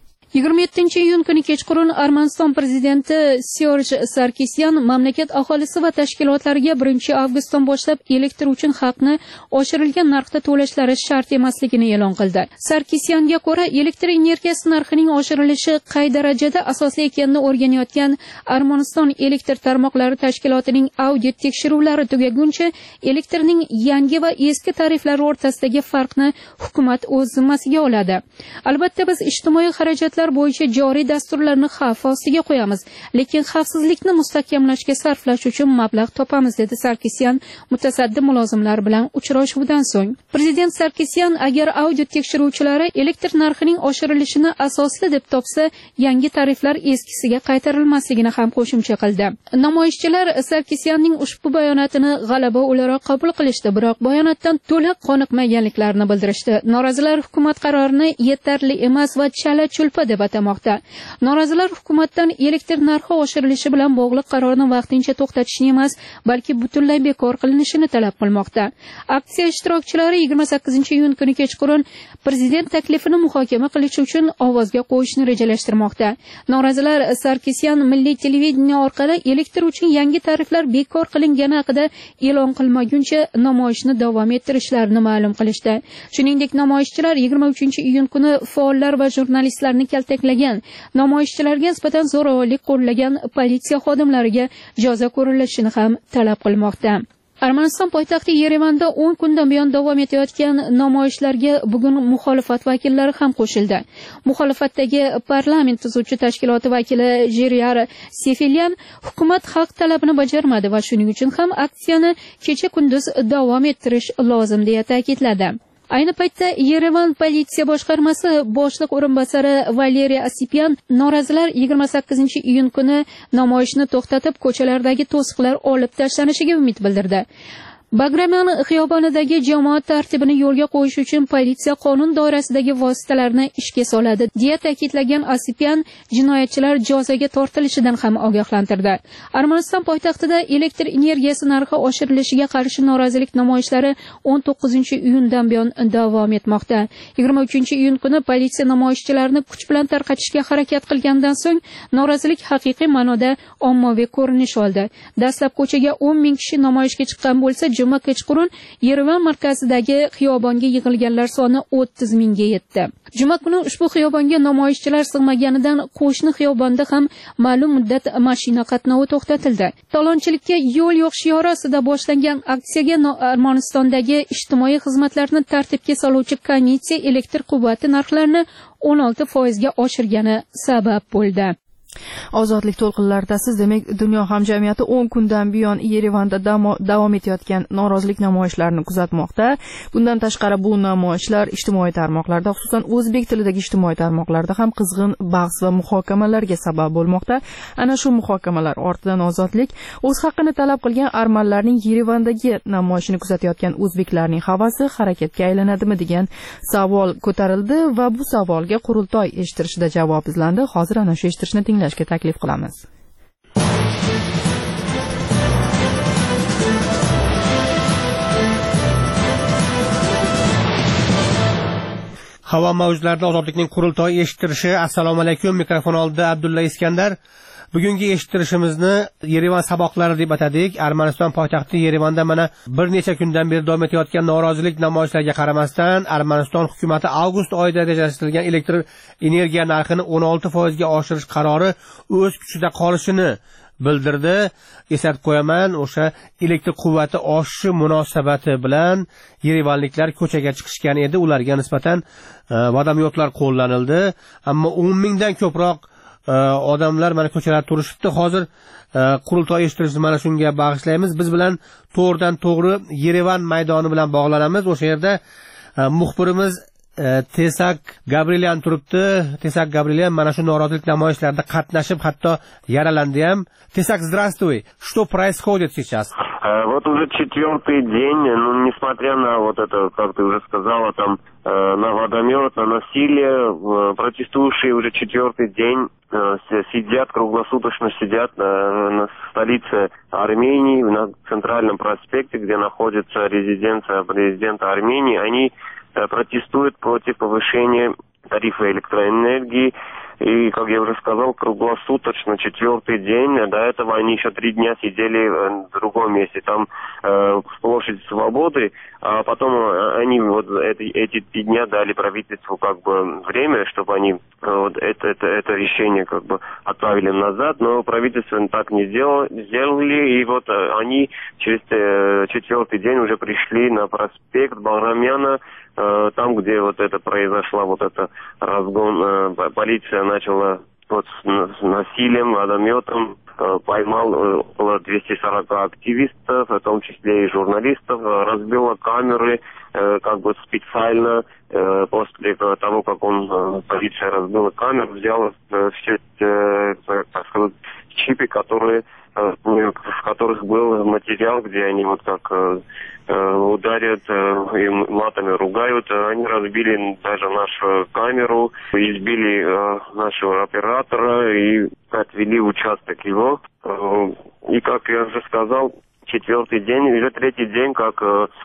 27-iyun kuni kechqurun Armaniston prezidenti Serj Sarkisyan mamlakat aholisi va tashkilotlariga 1-avgustdan boshlab elektr uchun haqni oshirilgan narxda to'lashlari shart emasligini e'lon qildi. Sarkisyanga ko'ra, elektr energiyasi narxining oshirilishi qay darajada asosli ekanini o'rganayotgan Armaniston elektr tarmoqlari tashkilotining audit tekshiruvlari tugaguncha elektrning yangi va eski tariflari o'rtasidagi farqni hukumat o'z zimmasiga oladi. Albatta, biz ijtimoiy xarajatlar bo'yicha joriy dasturlarni xavf ostiga qo'yamiz, lekin xavfsizlikni mustahkamlashga sarflash uchun mablag' topamiz, dedi Sarkisyan mutasaddi mulozimlar bilan uchrashuvdan so'ng. Prezident Sarkisyan agar audit tekshiruvchilari elektr narxining oshirilishini asosli deb topsa, yangi tariflar eskisiga qaytarilmasligini ham qo'shimcha qildi. Namoyishchilar Sarkisyanning ushbu bayonotini g'alaba o'laroq qabul qilishdi, biroq bayonotdan to'liq qoniqmaganliklarini bildirishdi. Norozilar hukumat qarorini yetarli emas va chala-chulpa deb atamoqda. Norozilar hukumatdan elektr narxi oshirilishi bilan bog'liq qarorni vaqtincha to'xtatishni emas, balki butunlay bekor qilinishini talab qilmoqda. Aksiya ishtirokchilari 28-iyun kuni kechqurun prezident taklifini muhokama qilish uchun ovozga qo'yishni rejalashtirmoqda. Norozilar Sarkisyan milliy televideniya orqali elektr uchun yangi tariflar bekor qilingani haqida e'lon qilmaguncha namoyishni davom ettirishlarini ma'lum qilishdi. Shuningdek, namoyishchilar 23-iyun kuni faollar va jurnalistlarni kaltaklagan, namoyishchilarga nisbatan zo'ravonlik qo'llagan politsiya xodimlariga jazo ko'rilishini ham talab qilmoqda. Armaniston poytaxti Yerevanda 10 kundan buyon davom etayotgan namoyishlarga bugun muxolifat vakillari ham qo'shildi. Muxolifatdagi parlament tuzuvchi tashkiloti vakili Jeryar Sefilyan hukumat xalq talabini bajarmadi va shuning uchun ham aksiyani kecha-kunduz davom ettirish lozim deya ta'kidladi. Ayni paytda Yerevan politsiya boshqarmasi boshliq o'rinbosari Valeriy Asipyan norozilar 28-iyun kuni namoyishni to'xtatib, ko'chalardagi to'siqlar olib tashlanishiga umid bildirdi. Bagraman xiyobonidagi jamoat tartibini yo'lga qo'yish uchun politsiya qonun doirasidagi vositalarni ishga soladi, deya ta'kidlagan Asipyan jinoyatchilar jazoga tortilishidan ham ogohlantirdi. Armaniston poytaxtida elektr energiyasi narxi oshirilishiga qarshi norozilik namoyishlari 19-iyundan buyon davom etmoqda. 23-iyun kuni politsiya namoyishchilarni kuch bilan tarqatishga harakat qilgandan so'ng norozilik haqiqiy ma'noda ommaviy ko'rinish oldi. Dastlab ko'chaga 10 ming kishi namoyishga chiqqan bo'lsa, juma kechqurun Yerevan markazidagi xiyobonga yig'ilganlar soni 30 mingga yetdi. Juma kuni ushbu xiyobonga namoyishchilar sig'maganidan qo'shni xiyobonda ham ma'lum muddat mashina qatnovi to'xtatildi. Talonchilikka yo'l yo'q shiori ostida boshlangan aksiyaga Armanistondagi ijtimoiy xizmatlarni tartibga soluvchi komissiya elektr quvvati narxlarini 16% ga oshirgani sabab bo'ldi. Ozodlik to'lqinlarida siz, demak, dunyo hamjamiyati 10 kundan buyon Yerevanda davom etayotgan norozilik namoyishlarini kuzatmoqda. Bundan tashqari bu namoyishlar ijtimoiy tarmoqlarda, xususan o'zbek tilidagi ijtimoiy tarmoqlarda ham qizg'in bahs va muhokamalarga sabab bo'lmoqda. Ana shu muhokamalar ortidan ozodlik o'z haqqini talab qilgan armanlarning Yerevandagi namoyishini kuzatayotgan o'zbeklarning havasi harakatga aylanadimi degan savol ko'tarildi va bu savolga qurultoy eshittirishida javob izlandi. Hozir ana shu eshittirishni tinglashga taklif qilamiz. Havo mavjlarida ozodlikning qurultoyi eshittirishi. Assalomu alaykum. Mikrofon oldida Abdulla Iskandar. Bugungi eshittirishimizni Yerevan saboqlari deb atadik. Armaniston poytaxti Yerevanda mana bir necha kundan beri davom etayotgan norozilik namoyishlariga qaramasdan Armaniston hukumatı avgust oyida rejalashtirilgan elektr energiya narxini 16% ga oshirish qarori o'z kuchida qolishini bildirdi. Eslatib qo'yaman, o'sha elektr quvvati oshishi munosabati bilan yerevanliklar ko'chaga chiqishgan edi. Ularga nisbatan vadomyotlar qo'llanildi, ammo 10 mingdan ko'proq odamlar mana ko'chalarda turishibdi. Hozir qurultoy uyushtirishni mana shunga bag'ishlaymiz. Biz bilan to'g'ridan to'g'ri Yerevan maydoni bilan bog'lanamiz. O'sha yerda muxbirimiz Tesak Gabrielian turibdi. Tesak Gabrielian mana shu norozilik namoyishlarida qatnashib, hatto yaralandi ham. Tesak, здравствуй. Что происходит сейчас? Вот уже 4-й день, ну, несмотря на вот это, как ты уже сказала, там, на водомет, на насилие, протестующие уже 4-й день сидят, круглосуточно сидят на столице Армении, на центральном проспекте, где находится резиденция президента Армении. Они протестуют против повышения тарифа электроэнергии. И, как я уже сказал, круглосуточно 4-й день. До этого они еще 3 дня сидели в другом месте, там площадь Свободы. А потом они вот эти 3 дня дали правительству как бы время, чтобы они вот это решение как бы отправили назад. Но правительство так не сделали. И вот они через 4-й день уже пришли на проспект Баграмяна, там, где вот это произошла, вот это разгон, полиция начала вот с насилием, водометом, поймал около 240 активистов, в том числе и журналистов, разбила камеры, как бы специально, после того, как полиция разбила камеру, взяла все, так сказать, чипы, в которых был материал, где они вот как ударят и матами ругают. Они разбили даже нашу камеру, избили нашего оператора и отвели в участок его. И, как я уже сказал, 4-й день, уже 3-й день, как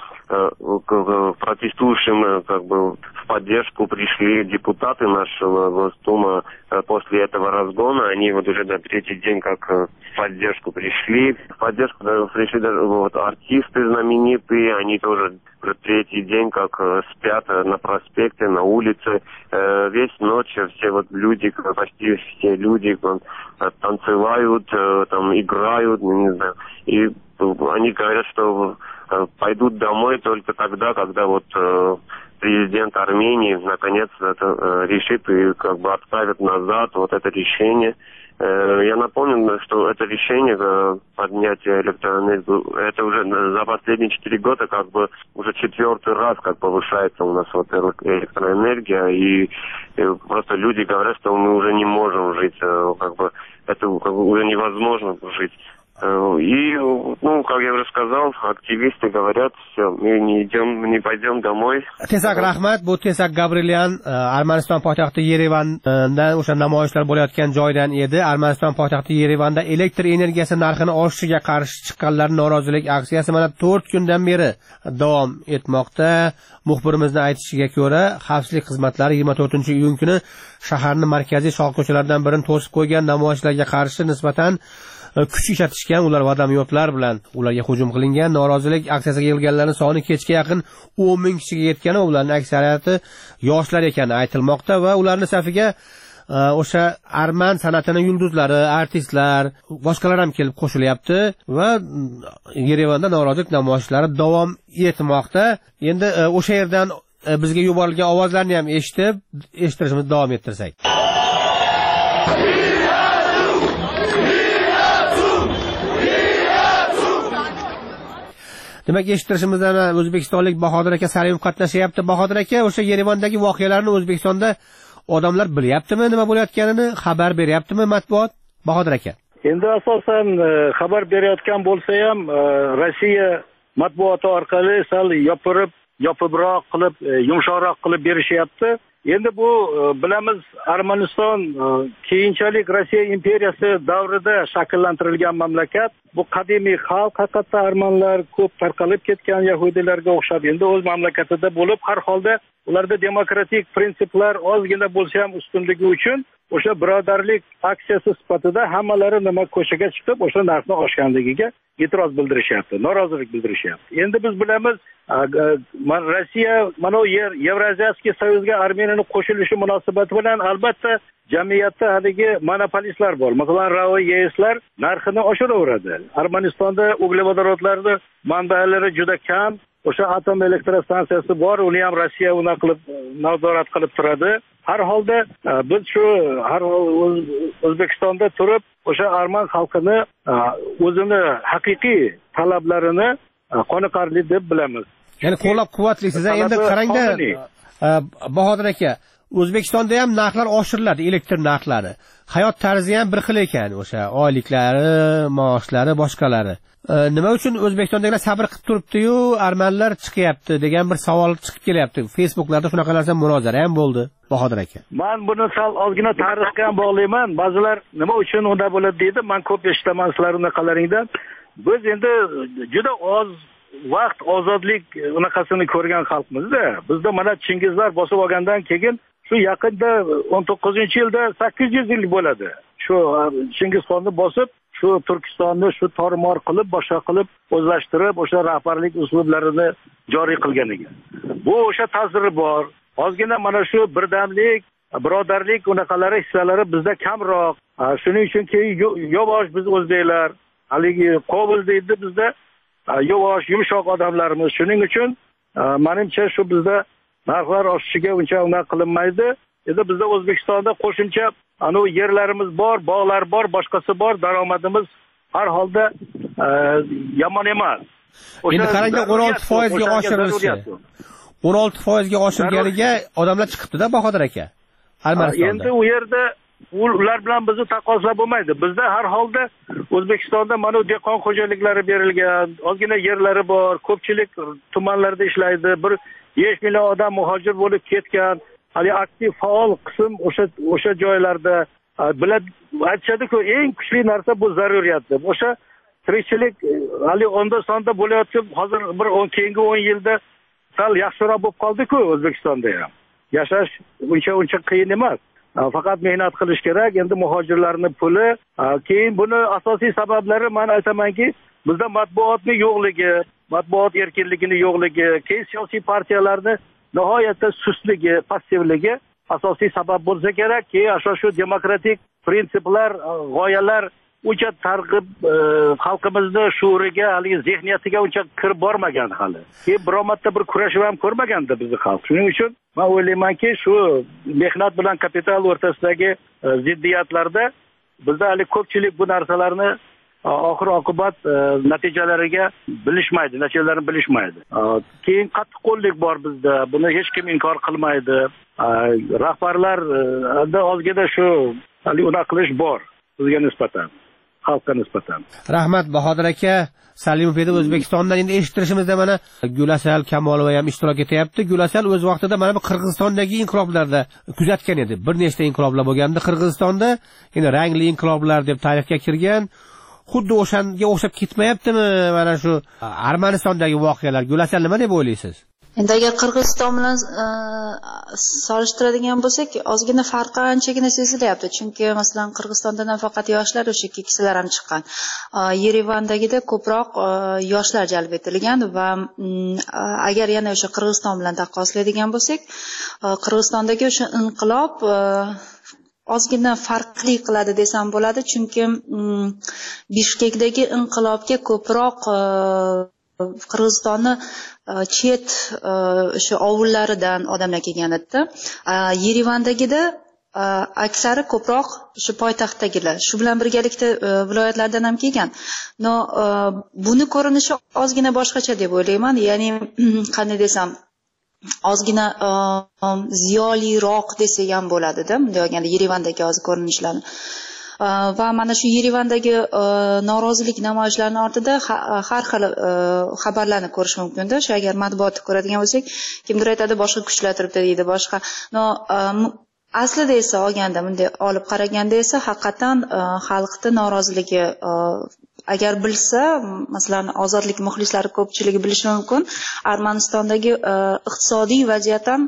к протестующим как бы в поддержку пришли депутаты нашего Госдума после этого разгона. Они вот уже на 3-й день как в поддержку пришли. В поддержку пришли даже вот артисты знаменитые. Они тоже 3-й день как спят на проспекте, на улице. Весь ночь все вот люди, почти все люди танцевают, там играют, не знаю. И они говорят, что пойдут домой только тогда, когда вот президент Армении наконец это решит и как бы отправит назад вот это решение. Я напомню, что это решение поднятия электроэнергии, это уже за последние 4 года как бы уже 4-й раз как повышается у нас вот электроэнергия, и просто люди говорят, что мы уже не можем жить, как бы это как бы уже невозможно жить. И, ну, как я уже сказал, активисты говорят, все, мы не пойдем домой. Tesak rahmat, bu Tesak Gabrielian Armaniston poytaxti Yerevanda o'sha namoyishlar bo'layotgan joydan edi. Armaniston poytaxti Yerevanda elektr energiyasi narxini oshishiga qarshi chiqqanlar norozilik aksiyasi mana 4 kundan beri davom etmoqda. Muxbirimizning aytishiga ko'ra, xavfsizlik xizmatlari 24-iyun kuni shaharning markaziy shoh ko'chalaridan birini to'sib qo'ygan namoyishlarga qarshi nisbatan kuch ishlatishgan. Ular vadomyotlar bilan ularga hujum qilingan. Norozilik aksiyasiga kelganlarning soni kechga yaqin 10 ming kishiga yetgan. Ularning aksariyati yoshlar ekani aytilmoqda va ularning safiga o'sha arman san'atining yulduzlari, artistlar, boshqalar ham kelib qo'shilyapti va Yerevanda norozilik namoyishlari davom etmoqda. Endi o'sha yerdan bizga yuborilgan ovozlarni ham eshittirishimizni davom ettirsak. Demak, eshittirishimizdan o'zbekistonlik Bahodir aka Sarimov qatnashyapti. Bahodir aka, o'sha Yerevandagi voqealarni O'zbekistonda odamlar bilyaptimi, nima bo'layotganini, xabar beryaptimi matbuot? Bahodir aka. Endi asosan xabar berayotgan bo'lsa ham, Rossiya matbuoti orqali sal yopibroq qilib, yumshoqroq qilib berishyapti. Endi bu bilamiz, Armaniston keyinchalik Rossiya imperiyasi davrida shakllantirilgan mamlakat. Bu qadimiy xalq, haqiqatda armanlar ko'p tarqalib ketgan yahudilarga o'xshab endi o'z mamlakatida bo'lib, har holda ularda demokratik prinsiplar ozgina bo'lsa ham ustunligi uchun o'sha birodarlik aksiyasi sifatida hammalari ko'chaga chiqib o'sha narxni oshganligiga e'tiroz bildirishyapti, norozilik bildirishyapti. Endi biz bilamiz, Rossiya mana u Yevroziyaskiy Soyuzga Armeniyaning qo'shilishi munosabati bilan albatta jamiyatda haligi monopolistlar bor. Masalan, RAO ESlar narxini oshiraveradi. Armanistonda uglevodorodlarning manbalari juda kam. O'sha atom elektrostansiyasi bor, uni ham Rossiya uni qilib nazorat qilib turadi. Har holda biz shu O'zbekistonda turib, o'sha arman xalqini o'zini haqiqiy talablarini qoniqarli deb bilamiz. Ya'ni qo'llab-quvvatlaysiz. Endi qarangda, Bahodir aka, O'zbekistonda ham narxlar oshiriladi, elektr narxlari. Hayot tarzi ham bir xil ekan, o'sha oyliklari, maoshlari, boshqalari. Nima uchun O'zbekistondagilar sabr qilib turibdi-yu, armanlar chiqyapti degan bir savol chiqib kelyapti. Facebooklarda shunaqa narsa munozara ham bo'ldi, Bahodir aka. Men buni sal ozgina tarixga ham bog'layman. Ba'zilar nima uchun unda bo'ladi deydi. Men ko'p eshitaman sizlar unaqalaringdan. Biz endi juda oz vaqt ozodlik unaqasini ko'rgan xalqmizda. Bizda mana Chingizlar bosib olgandan keyin shu yaqinda 19-yilda 800 yil bo'ladi. Shu Chingizxonni bosib, shu Turkistonni shu tormor qilib, boshqa qilib o'zlashtirib, o'sha rahbarlik uslublarini joriy qilganiga. Bu o'sha ta'siri bor. Ozgina mana shu birdamlik, birodarlik unaqalari hissalari bizda kamroq. Shuning uchun yavash biz o'zbeklar, haligi qobil deydi bizda, yavash, yumshoq odamlarimiz. Shuning uchun menimcha shu bizda narxlar oshishiga uncha qilinmaydi. Endi bizda O'zbekistonda qo'shimcha ana yerlarimiz bor, bog'lar bor, boshqasi bor, daromadimiz har holda yomon emas. Endi qarangda 16% ga oshirilishi. 16% ga oshirganiga odamlar chiqibdi-da, Bahodir aka. Armanistonda. Endi u yerda ular bilan bizni taqqoslab bo'lmaydi. Bizda har holda O'zbekistonda mana dehqon xo'jaliklari berilgan, ozgina yerlari bor, ko'pchilik tumanlarda ishlaydi. Bir 5 million odam muhojir bo'lib ketgan. Hali aktiv faol qism o'sha joylarda aytishadi-ku, eng kuchli narsa bu zaruriyatdir. O'sha tirikchilik hali onda sonda bo'layotgan, hozir bir keyingi 10 yilda sal yaxshiroq bo'lib qoldi-ku O'zbekistonda ham. Yashash uncha qiyin emas. Faqat mehnat qilish kerak. Endi muhojirlarning puli, keyin buni asosiy sabablari men aytamanki, bizda matbuotning yo'qligi, matbuot erkinligining yo'qligi, keyin siyosiy partiyalarning nihoyatda sustligi, passivligi asosiy sabab bo'lsa kerak. Keyin shu demokratik prinsiplar, g'oyalar uncha targ'ib xalqimizni shuuriga, haligi zehniyatiga uncha kirib bormagan hali. Keyin biror marta bir kurashib ham ko'rmaganda bizni xalq. Shuning uchun men o'ylaymanki, shu mehnat bilan kapital o'rtasidagi ziddiyatlarda bizda hali ko'pchilik bu narsalarni oxir oqibat natijalarini bilishmaydi. Keyin qattiqqo'llik bor bizda. Buni hech kim inkor qilmaydi. Rahbarlarda ozgina shu hali unaqa qilish bor bizga nisbatan, xalqqa nisbatan. Rahmat Bahodir aka. Salimov edi O'zbekistondan endi eshittirishimizda mana Gulasal Kamolova ham ishtirok etyapti. Gulasal o'z vaqtida mana bu Qirg'izistondagi inqiloblarda kuzatgan edi. Bir nechta inqiloblar bo'lganda Qirg'izistonda, ya'ni rangli inqiloblar deb tarixga kirgan. Xuddi o'shanga o'xshab ketmayaptimi mana shu Armanistondagi voqealar? Gulasal nima deb o'ylaysiz? Endi agar Qirg'iziston bilan solishtiradigan bo'lsak, ozgina farqi anchagina sezilyapti. Chunki masalan Qirg'izistonda nafaqat yoshlar, o'sha keksalar ham chiqqan. Yerevandagida ko'proq yoshlar jalb etilgan va agar yana o'sha Qirg'iziston bilan taqqoslaydigan bo'lsak, Qirg'izistondagi o'sha inqilob ozgina farqli qiladi desam bo'ladi. Chunki Bishkekdagi inqilobga ko'proq Qirg'izistonni chet o'sha ovullaridan odamlar kelgan edi. Yerevandagida aksari ko'proq o'sha poytaxtdagilar. Shu bilan birgalikda viloyatlardan ham kelgan. No, buni ko'rinishi ozgina boshqacha deb o'ylayman. Ya'ni qanday desam, ozgina ziyoliroq desak ham bo'ladi-da. Bunday olganda Yerevandagi hozir ko'rinishlarni. Va mana shu Yerevandagi norozilik namoyishlarining ortida har xil xabarlarni ko'rish mumkin-da. Shu agar matbuotni ko'radigan bo'lsak, kimdir aytadi boshqa kuchlar turibdi deydi, boshqa. No, aslida esa olganda, bunday olib qaraganda esa haqiqatan xalqning noroziligi agar bilsa, masalan, ozodlik muxlislari ko'pchiligi bilishi mumkin, Armanistondagi iqtisodiy vaziyat ham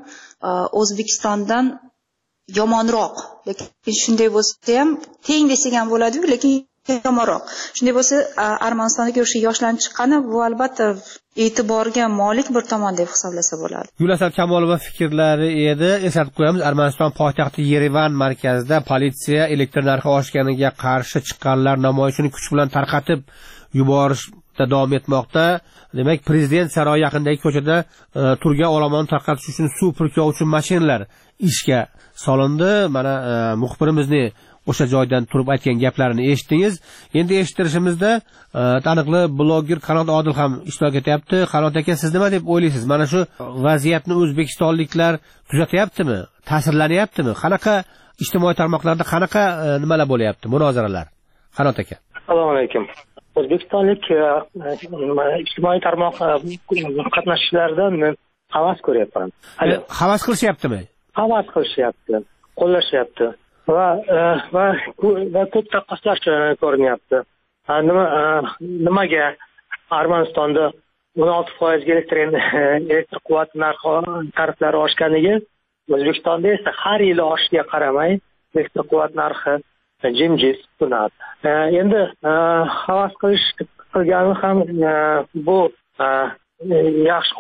O'zbekistondan yomonroq. Lekin shunday bo'lsa ham teng desak ham bo'ladi-ku, lekin yomonroq. Shunday bo'lsa, Armanistondagi o'sha yoshlarning chiqqani bu albatta e'tiborga molik bir tomon deb hisoblasa bo'ladi. Gulasal Kamolova fikrlari edi. Eslatib qo'yamiz, Armaniston poytaxti Yerevan markazida politsiya elektr narxi oshganiga qarshi chiqqanlar namoyishini kuch bilan tarqatib yuborishda davom etmoqda. Demak, prezident saroyi yaqinidagi ko'chada turgan olomonni tarqatish uchun suv purkovchi mashinalar ishga solindi. Mana muxbirimizni o'sha joydan turib aytgan gaplarini eshitdingiz. Endi eshittirishimizda taniqli bloger Qanot Odil ham ishtirok etyapti. Qanot aka, siz nima deb o'ylaysiz? Mana shu vaziyatni o'zbekistonliklar kuzatyaptimi? Ta'sirlanyaptimi? Qanaqa ijtimoiy tarmoqlarda qanaqa nimalar bo'lyapti? Munozaralar. Qanot aka. Assalomu alaykum. O'zbekistonlik ijtimoiy tarmoq qatnashchilaridan men havas ko'ryapman. Havas qilishyaptimi? Havas qilishyapti, qo'llashyapti va ko'p taqqoslar ko'rinyapti. Nimaga Armanistonda 16% elektr quvvat tariflari oshganiga, O'zbekistonda esa har yili oshishiga qaramay elektr quvvat narxi jimjit turadi. Endi havas qilgani ham bu yaxshi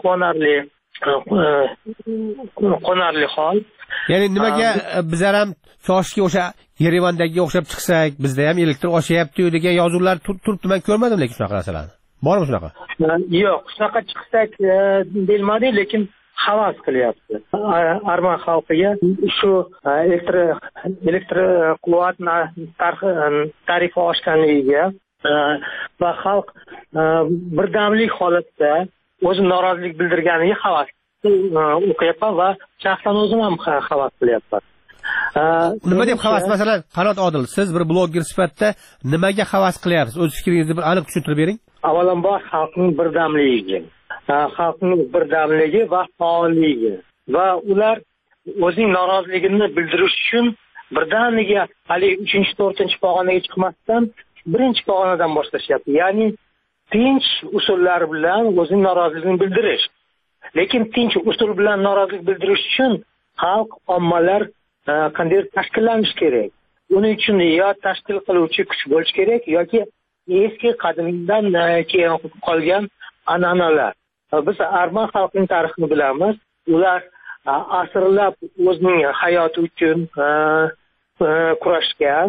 qonarli hol. Ya'ni nimaga bizlar ham choshga o'sha Yerevandagi o'xshab chiqsak, bizda ham elektr oshyapti-yu degan yozuvlar turibdi, men ko'rmadim lekin shunaqa narsalarni. Bormi shunaqa? Yo'q, shunaqa chiqsak deyilmadi, lekin havas qilyapti. Arman xalqiga shu elektr quvvat tarifi oshganligiga va xalq birdamlik holatda o'zi norozilik bildirganiga havas o'qiyapman va shaxsan o'zim ham havas qilyapman. Nima deb havas? Masalan, Qanot Odil, siz bir bloger sifatida nimaga havas qilyapsiz? O'z fikringizni bir aniq tushuntirib bering. Avvalambor xalqning birdamligi va faolligi va ular o'zining noroziligini bildirish uchun birdaniga hali 3-4 pog'onaga chiqmasdan birinchi pog'onadan boshlashyapti. Ya'ni tinch usullar bilan o'zining noroziligini bildirish. Lekin tinch usul bilan norozilik bildirish uchun xalq, ommalar qanday tashkillanish kerak? Uning uchun yo tashkil qiluvchi kuch bo'lish kerak yoki eski qadimdan keyin qolgan an'analar. Biz arman xalqining tarixini bilamiz. Ular asrlab o'zining hayoti uchun kurashgan.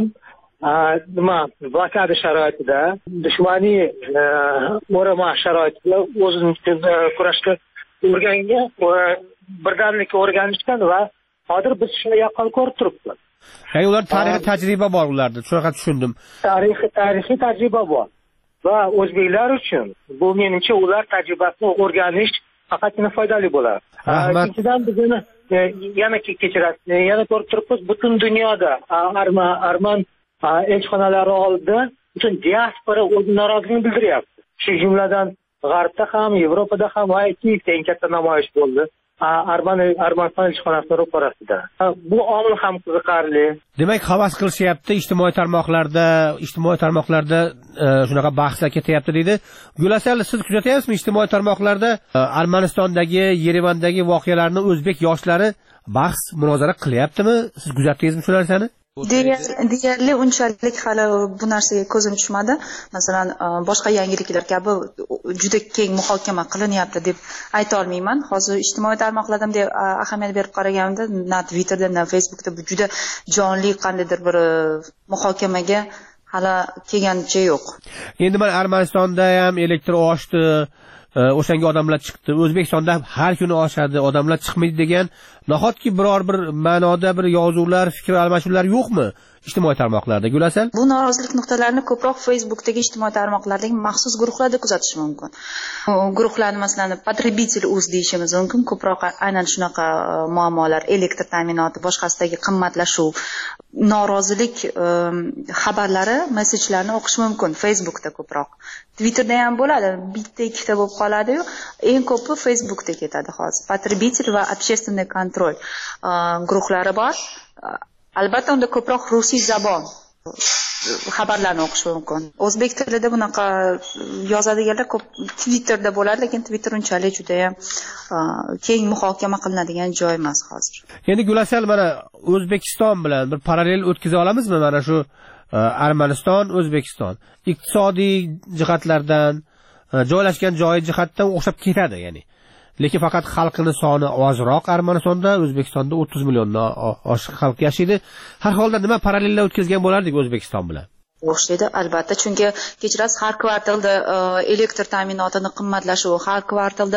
Blokada sharoitida, dushmaniy o'rama sharoitida o'zini uchun kurashga o'rgangan, birdamlikka o'rganishgan va hozir biz shuni yaqqol ko'rib turibmiz. Ya'ni ular tarixiy tajriba bor ularda, shunaqa tushundim. Tarixiy tajriba bor. Va o'zbeklar uchun bu menimcha ular tajribasini o'rganish faqatgina foydali bo'ladi. Ikkinchidan bizni yana kechirasiz, yana ko'rib turibmiz, butun dunyoda arman elchixonalari oldida butun diaspora o'z noroziligini bildiryapti. Shu jumladan G'arbda ham, Yevropada ham eng katta namoyish bo'ldi. Armaniston elchixonasi ro'parasida. Bu omil ham qiziqarli. Demak, havas qilishyapti, ijtimoiy tarmoqlarda shunaqa bahslar ketyapti deydi. Gulasal, siz kuzatyapsizmi ijtimoiy tarmoqlarda Armanistondagi, Yerevandagi voqealarni o'zbek yoshlari bahs, munozara qilyaptimi? Siz kuzatdingizmi shu narsani? Deyarli unchalik hali bu narsaga ko'zim tushmadi. Masalan, boshqa yangiliklar kabi juda keng muhokama qilinyapti deb ayta olmayman. Hozir ijtimoiy tarmoqlarda ahamiyat berib qaraganimda, na Twitterda, na Facebookda bu juda jonli qandaydir bir muhokamaga hali kelganicha yo'q. Endi mana Armanistonda ham elektr oshdi, o'shanga odamlar chiqdi. O'zbekistonda har kuni oshadi, odamlar chiqmaydi degan nahotki biror bir ma'noda bir yozuvlar, fikr almashuvlar yo'qmi ijtimoiy tarmoqlarda? Gulasal? Bu norozilik nuqtalarini ko'proq Facebookdagi ijtimoiy tarmoqlardagi maxsus guruhlarda kuzatish mumkin. Guruhlarni masalan Potrебитель uz deyishimiz mumkin. Ko'proq aynan shunaqa muammolar, elektr ta'minoti, boshqasidagi qimmatlashuv, norozilik xabarlari, messenjlarni o'qish mumkin Facebookda ko'proq. Twitterda ham bo'ladi, bitta ikkita bo'lib qoladi-yu, eng ko'pi Facebookda ketadi hozir. Potrебитель va общественный контроль guruhlari bor. Albatta unda ko'proq rusiy zabon xabarlarni o'qish mumkin. O'zbek tilida bunaqa yozadiganlar ko'p Twitterda bo'ladi, lekin Twitter unchalik juda ham keng muhokama qilinadigan joy emas hozir. Endi Gulasal, mana O'zbekiston bilan bir parallel o'tkaza olamizmi mana shu Armaniston, O'zbekiston iqtisodiy jihatlardan, joylashgan joyi jihatdan o'xshab ketadi, ya'ni. Lekin faqat xalqini soni ozroq Armanistonda, O'zbekistonda 30 milliondan oshiq xalq yashaydi. Har holda nima parallellar o'tkazgan bo'lardik O'zbekiston bilan? O'xshaydi, albatta, chunki kechirasiz, har kvartalda elektr ta'minotini qimmatlashuvi, har kvartalda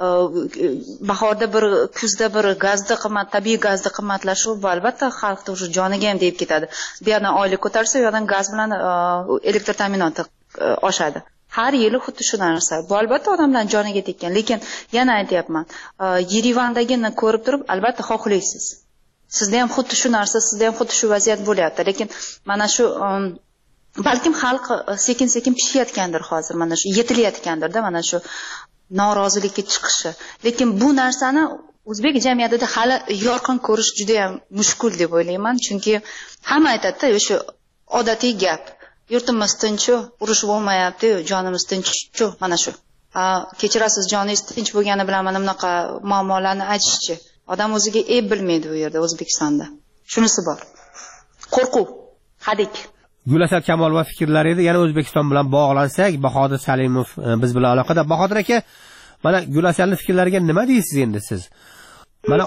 bahorda bir, kuzda bir gazni tabiiy gazni qimmatlashuvi bu albatta xalqni o'sha joniga ham tegib ketadi. Bu yerdan oylik ko'tarsa, u yerdan gaz bilan elektr ta'minoti oshadi. Har yili xuddi shu narsa. Bu albatta odamlar joniga tekkan, lekin yana aytayapman, Yerevandagini ko'rib turib, albatta xohlaysiz. Sizda ham xuddi shu narsa, sizda ham xuddi shu vaziyat bo'lyapti, lekin mana shu balkim xalq sekin-sekin pishayotgandir hozir, mana shu yetilayotgandir-da, mana shu norozilikka chiqishi. Lekin bu narsani o'zbek jamiyatida hali yorqin ko'rish juda ham mushkul deb o'ylayman, chunki hamma aytadi-da, o'sha odatiy gap. Yurtimiz tinch-ku, urush bo'lmayapti-yu, jonimiz tinch-ku, mana shu. Kechirasiz, joningiz tinch bo'lgani bilan mana bunaqa muammolarni aytishchi. Odam o'ziga bilmaydi bu yerda, O'zbekistonda. Shunisi bor. Qo'rquv, hadik. Gulasal Kamolova fikrlari edi. Yana O'zbekiston bilan bog'lansak, Bahodir Salimov biz bilan aloqada. Bahodir aka, mana Gulasalning fikrlariga nima deysiz endi siz? Mana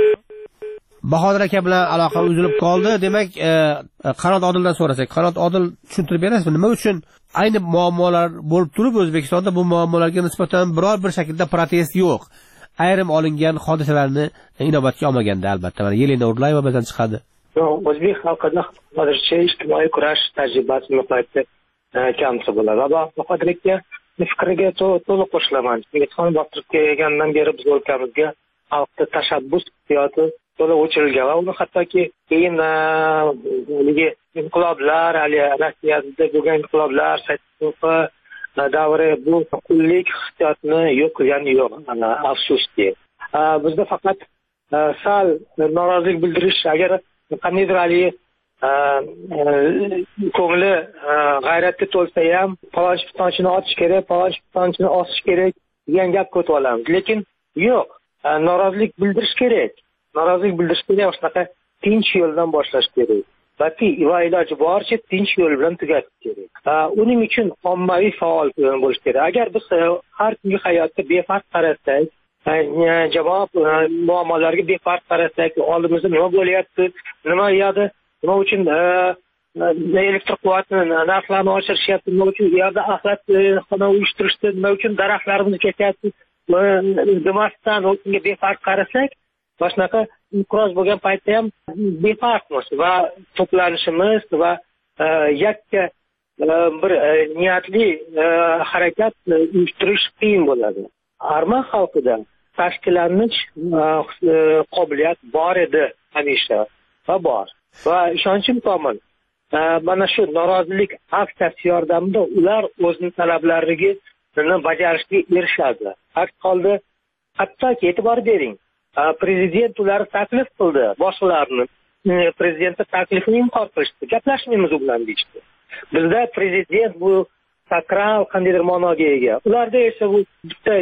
Bahodir aka bilan aloqa uzilib qoldi. Demak, Qanot Odildan so'rasak, Qanot Odil tushuntirib berasizmi, nima uchun ayni muammolar bo'lib turib O'zbekistonda bu muammolarga nisbatan biror bir shaklda protest yo'q? Ayrim olingan hodisalarni inobatga olmaganda, albatta, mana Yelena Urlayeva bizdan chiqadi. O'zbek xalqida hozircha ijtimoiy kurash tajribasi nihoyatda kamsa bo'ladi. Va Bahodir aka fikriga to'liq qo'shilaman. Xon bostirib kelgandan beri biz o'lkamizga xalqda tashabbus hissiyoti to'la o'chirilgan va uni hattoki keyin inqiloblar, Rossiyada bo'lgan inqiloblar, Sovetlar davri bu qullik hissiyotini yo'q qilgani yo'q, afsuski. Bizda faqat sal norozilik bildirish, agar qandaydir ko'ngli g'ayratga to'lsa ham palonchi pitonchini otish kerak, palonchi pitonchini osish kerak degan gap ko'tib olamiz. Lekin yo'q, norozilik bildirish kerak. Norozilik bildirish kerak, shunaqa tinch yo'ldan boshlash kerak. Balki iloji boricha tinch yo'l bilan tugatish kerak. Uning uchun ommaviy faol bo'lish kerak. Agar biz har kungi hayotga befarq qarasak, javob muammolarga befarq qarasak, oldimizda nima bo'lyapti, nima yo'qdi, nima uchun elektr quvvatni narxlarini oshirishyapti, nima uchun u yerda axlatxona uyushtirishdi, nima uchun daraxtlarimiz ketyapti, demasdan o'zimga befarq qarasak, shunaqa inqiroz bo'lgan paytda ham befarqmiz va to'planishimiz va yakka bir niyatli harakat uyushtirish qiyin bo'ladi. Arman xalqida tashkillanish qobiliyat bor edi hamisha va bor. Va ishonchim komil. Mana shu norozilik aksiyasi yordamida ular o'zining talablariga bajarishga erishadi. Aks holda hattoki e'tibor bering, prezident ularni taklif qildi, boshqalarni prezidentga taklifini inkor qilishdi. Gaplashmaymiz u bilan deyishdi. Bizda prezident bu sakral qandaydir ma'noga ega. Ularda esa bu bitta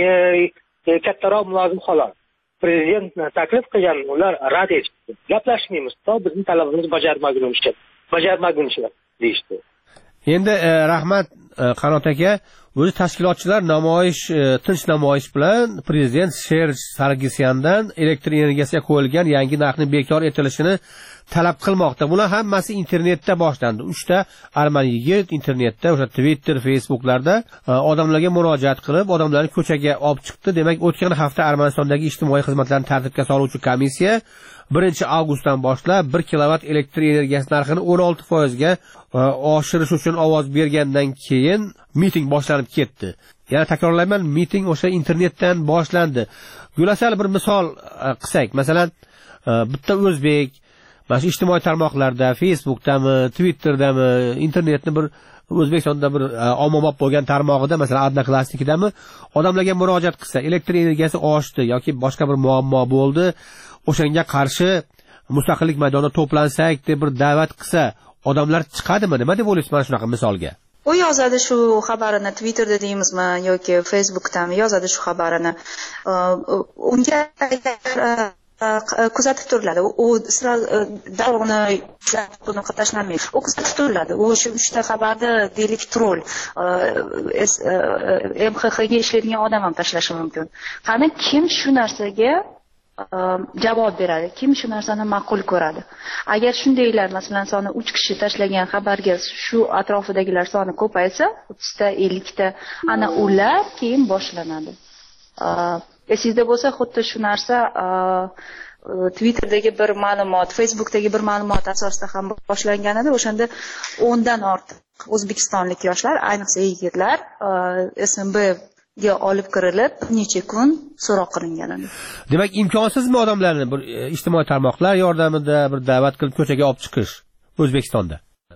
kattaroq mulozim xolos. Prezident taklif qilgan, ular rad etdi. Gaplashmaymiz, to bizning talabimizni bajarmaguncha deyishdi. Endi rahmat Qanot aka, o'zi tashkilotchilar tinch namoyish bilan prezident Serj Sargsyandan elektr energiyasiga qo'yilgan yangi narxning bekor etilishini talab qilmoqda. Bular hammasi internetda boshlandi. 3 ta arman yigit internetda, o'sha Twitter, Facebooklarda odamlarga murojaat qilib, odamlarni ko'chaga olib chiqdi. Demak, o'tgan hafta Armanistondagi ijtimoiy xizmatlarni tartibga soluvchi komissiya 1 avgustdan boshlab 1 kilovat elektr energiyasi narxini 16% ga oshirish uchun ovoz bergandan keyin miting boshlanib ketdi. Yana takrorlayman, miting o'sha internetdan boshlandi. Gulasal bir misol qilsak, masalan, bitta o'zbek mana shu ijtimoiy tarmoqlarda, Facebookdami, Twitterdami, internetni bir O'zbekistonda bir ommabop bo'lgan tarmog'ida, masalan, Odnoklassnikidami odamlarga murojaat qilsa, elektr energiyasi oshdi yoki boshqa bir muammo bo'ldi, o'shanga qarshi mustaqillik maydonida to'plansak deb bir da'vat qilsa, odamlar chiqadimi? Nima deb o'ylaysiz mana shunaqa misolga? U yozadi shu xabarini Twitterda deymizmi yoki Facebookdami, yozadi shu xabarini. Unga kuzatib turiladi. U davoni bunaqa tashlamaydi. U kuzatib turiladi. U shu 3 ta xabarni deylik troll MXXga ishlaydigan odam ham tashlashi mumkin. Qani kim shu narsaga javob beradi, kim shu narsani ma'qul ko'radi? Agar shundaylar, masalan, soni 3 kishi tashlagan xabarga shu atrofidagilar soni ko'paysa, 30 ta, 50 ta, ana ular keyin boshlanadi. Esingizda bo'lsa, xuddi shu narsa Twitter'dagi bir ma'lumot, Facebook'dagi bir ma'lumot asosida ham boshlangan edi. O'shanda 10 dan ortiq o'zbekistonlik yoshlar, ayniqsa yigitlar, SMB ga olib kirilib necha kun so'roq qilingan edi. Demak, imkonsizmi odamlarni bir ijtimoiy tarmoqlar yordamida bir da'vat qilib ko'chaga olib chiqish O'zbekistonda?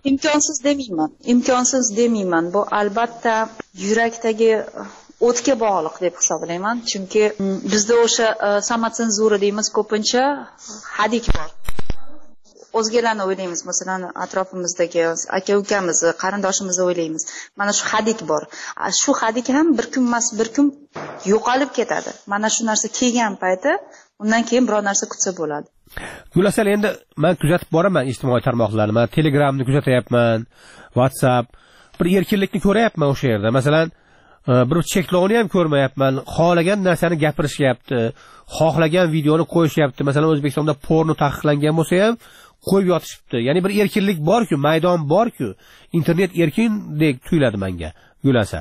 Imkonsiz demayman. Bu albatta yurakdagi o'tga bog'liq deb hisoblayman. Chunki bizda o'sha samotsenzura deymiz, ko'pincha hadik bor. O'zgalarni o'ylaymiz, masalan, atrofimizdagi aka-ukamizni, qarindoshimizni o'ylaymiz. Mana shu hadik bor. Shu hadik ham bir kun emas, bir kun yo'qolib ketadi. Mana shu narsa kelgan payti, undan keyin biror narsa kutsa bo'ladi. Gulasal, endi men kuzatib boraman ijtimoiy tarmoqlarni. Men Telegramni kuzatyapman, WhatsApp, bir erkinlikni ko'ryapman o'sha yerda. Masalan, bir cheklovni ham ko'rmayapman. Xohlagan narsani gapirishyapti, xohlagan videoni qo'yishyapti. Masalan, O'zbekistonda porno taqiqlangan bo'lsa ham qo'yib yotishibdi. Ya'ni bir erkinlik bor-ku, maydon bor-ku, internet erkindek tuyuladi menga. Gulasal.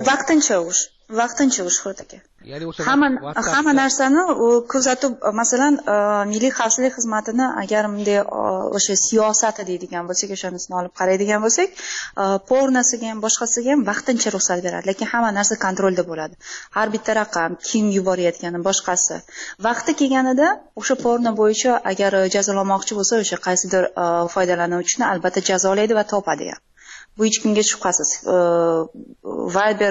Vaqtincha ush aka. Hamma narsani kuzatib, masalan, Milliy xavfsizlik xizmatini agar bunday o'sha siyosati deydigan bo'lsak, o'shanisini olib qaraydigan bo'lsak, pornosiga ham boshqasiga ham vaqtincha ruxsat beradi, lekin hamma narsa kontrolda bo'ladi. Har bitta raqam, kim yuborayotgani, boshqasi. Vaqti kelganida o'sha porno bo'yicha agar jazolamoqchi bo'lsa, o'sha qaysidir foydalanuvchini albatta jazolaydi va topadi ham. Bu hech kimga shubhasiz. Viber,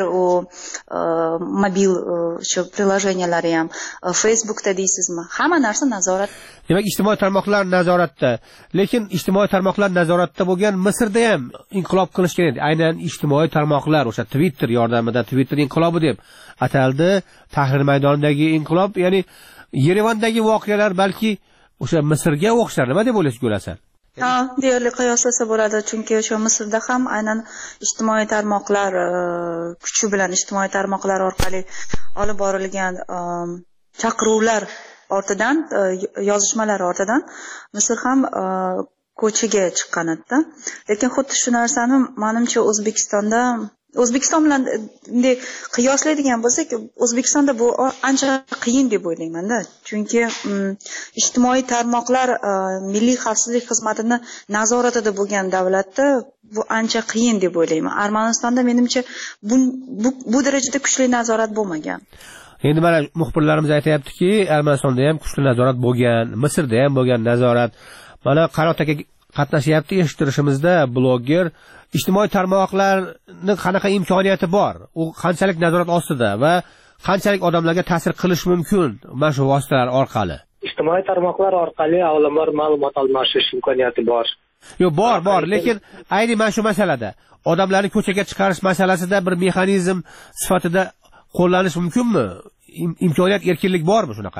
mobil shu prilojeniyalari ham, Facebookda deysizmi? Hamma narsa nazorat. Demak, ijtimoiy tarmoqlar nazoratda. Lekin ijtimoiy tarmoqlar nazoratda bo'lgan Misrda ham inqilob qilishgan edi. Aynan ijtimoiy tarmoqlar, o'sha Twitter yordamida Twitter inqilobi deb ataldi. Tahrir maydonidagi inqilob, ya'ni Yerevandagi voqealar balki o'sha Misrga o'xshar. Nima deb o'ylaysiz, Gulasal? Deyarli qiyoslasa bo'ladi, chunki o'sha Misrda ham aynan ijtimoiy tarmoqlar kuchi bilan ijtimoiy tarmoqlar orqali olib borilgan chaqiruvlar ortidan, yozishmalar ortidan Misr ham ko'chaga chiqqan edi. Lekin xuddi shu narsani menimcha O'zbekiston bilan bunday qiyoslaydigan bo'lsak, O'zbekistonda bu ancha qiyin deb o'ylayman-da. Chunki ijtimoiy tarmoqlar Milliy xavfsizlik xizmatini nazoratida bo'lgan davlatda bu ancha qiyin deb o'ylayman. Armanistonda menimcha bu darajada kuchli nazorat bo'lmagan. Endi mana muxbirlarimiz aytayaptiki, Armanistonda ham kuchli nazorat bo'lgan, Misrda ham bo'lgan nazorat. Mana Qarot aka qatnashyapti eshittirishimizda, blogger. Ijtimoiy tarmoqlarni qanaqa imkoniyati bor? U qanchalik nazorat ostida va qanchalik odamlarga ta'sir qilish mumkin mana shu vositalar orqali? Ijtimoiy tarmoqlar orqali avvalambor ma'lumot almashish imkoniyati bor. Yo'q, bor, lekin ayni mana shu masalada odamlarni ko'chaga chiqarish masalasida bir mexanizm sifatida qo'llanish mumkinmi? Imkoniyat, erkinlik bormi shunaqa?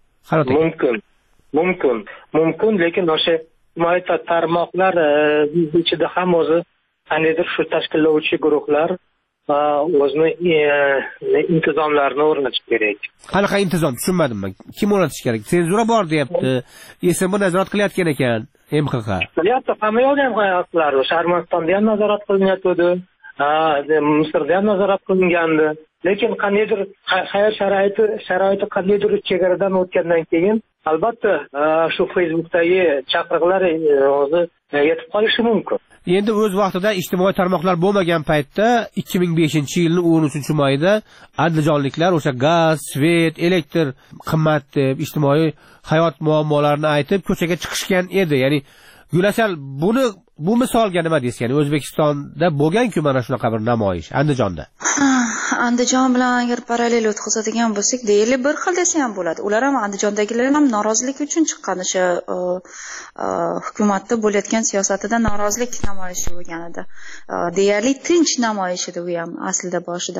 Mumkin, lekin o'sha ijtimoiy tarmoqlar ichida ham o'zi qandaydir shu tashkillovchi guruhlar o'zini intizomlarini o'rnatish kerak. Qanaqa intizom? Tushunmadim men. Kim o'rnatish kerak? Senzura bor deyapti. SMB nazorat qilayotgan ekan, MXX. Hamma yoqda ham qilyaptilar. O'sha Armanistonda ham nazorat qilinyapti. Misrda ham nazorat qilingandi. Lekin qandaydir hayot sharoiti qandaydir chegaradan o'tgandan keyin albatta shu Facebookdagi chaqiriqlar o'zi yetib qolishi mumkin. Endi o'z vaqtida ijtimoiy tarmoqlar bo'lmagan paytda 2005-yilning 13-mayida andijonliklar o'sha gaz, svet, elektr qimmat deb ijtimoiy hayot muammolarini aytib ko'chaga chiqishgan edi. Ya'ni Gulasal, bu misolga nima deysiz? Ya'ni O'zbekistonda bo'lgan-ku mana shunaqa bir namoyish Andijonda. Andijon bilan agar parallel o'tkazadigan bo'lsak, deyarli bir xil desa ham bo'ladi. Ular ham Andijondagilar ham norozilik uchun chiqqan, o'sha hukumatda bo'layotgan siyosatida norozilik namoyishi bo'lgan edi. Deyarli tinch namoyish edi u ham aslida boshida.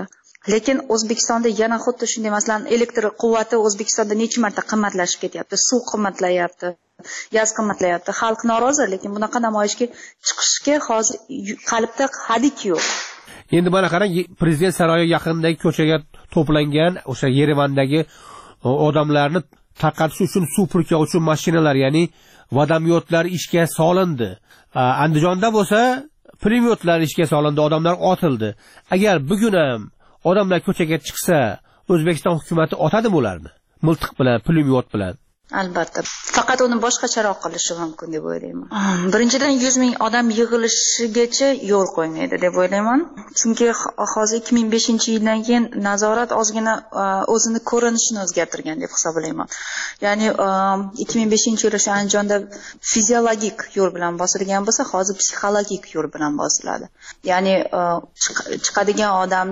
Lekin O'zbekistonda yana xuddi shunday, masalan, elektr quvvati O'zbekistonda necha marta qimmatlashib ketyapti, suv qimmatlayapti, gaz qimmatlayapti. Xalq norozi, lekin bunaqa namoyishga chiqishga hozir qalbda hadik yo'q. Endi mana qarang, prezident saroyi yaqinidagi ko'chaga to'plangan o'sha Yerevandagi odamlarni tarqatish uchun suv purkash uchun mashinalar, ya'ni vodomyotlar ishga solindi. Andijonda bo'lsa pulemyotlar ishga solindi, odamlar otildi. Agar bugun ham odamlar ko'chaga chiqsa, O'zbekiston hukumatı otadimi ularni? Miltiq bilan, pulemyot bilan. Albatta. Faqat uni boshqacharoq qilishi mumkin deb o'ylayman. Birinchidan 100 ming odam yig'ilishigacha yo'l qo'ymaydi deb o'ylayman. Chunki hozir 2005-yildan keyin nazorat ozgina o'zini ko'rinishini o'zgartirgan deb hisoblayman. Ya'ni 2005-yil o'sha Andijonda fiziologik yo'l bilan bosilgan bo'lsa, hozir psixologik yo'l bilan bosiladi. Ya'ni chiqadigan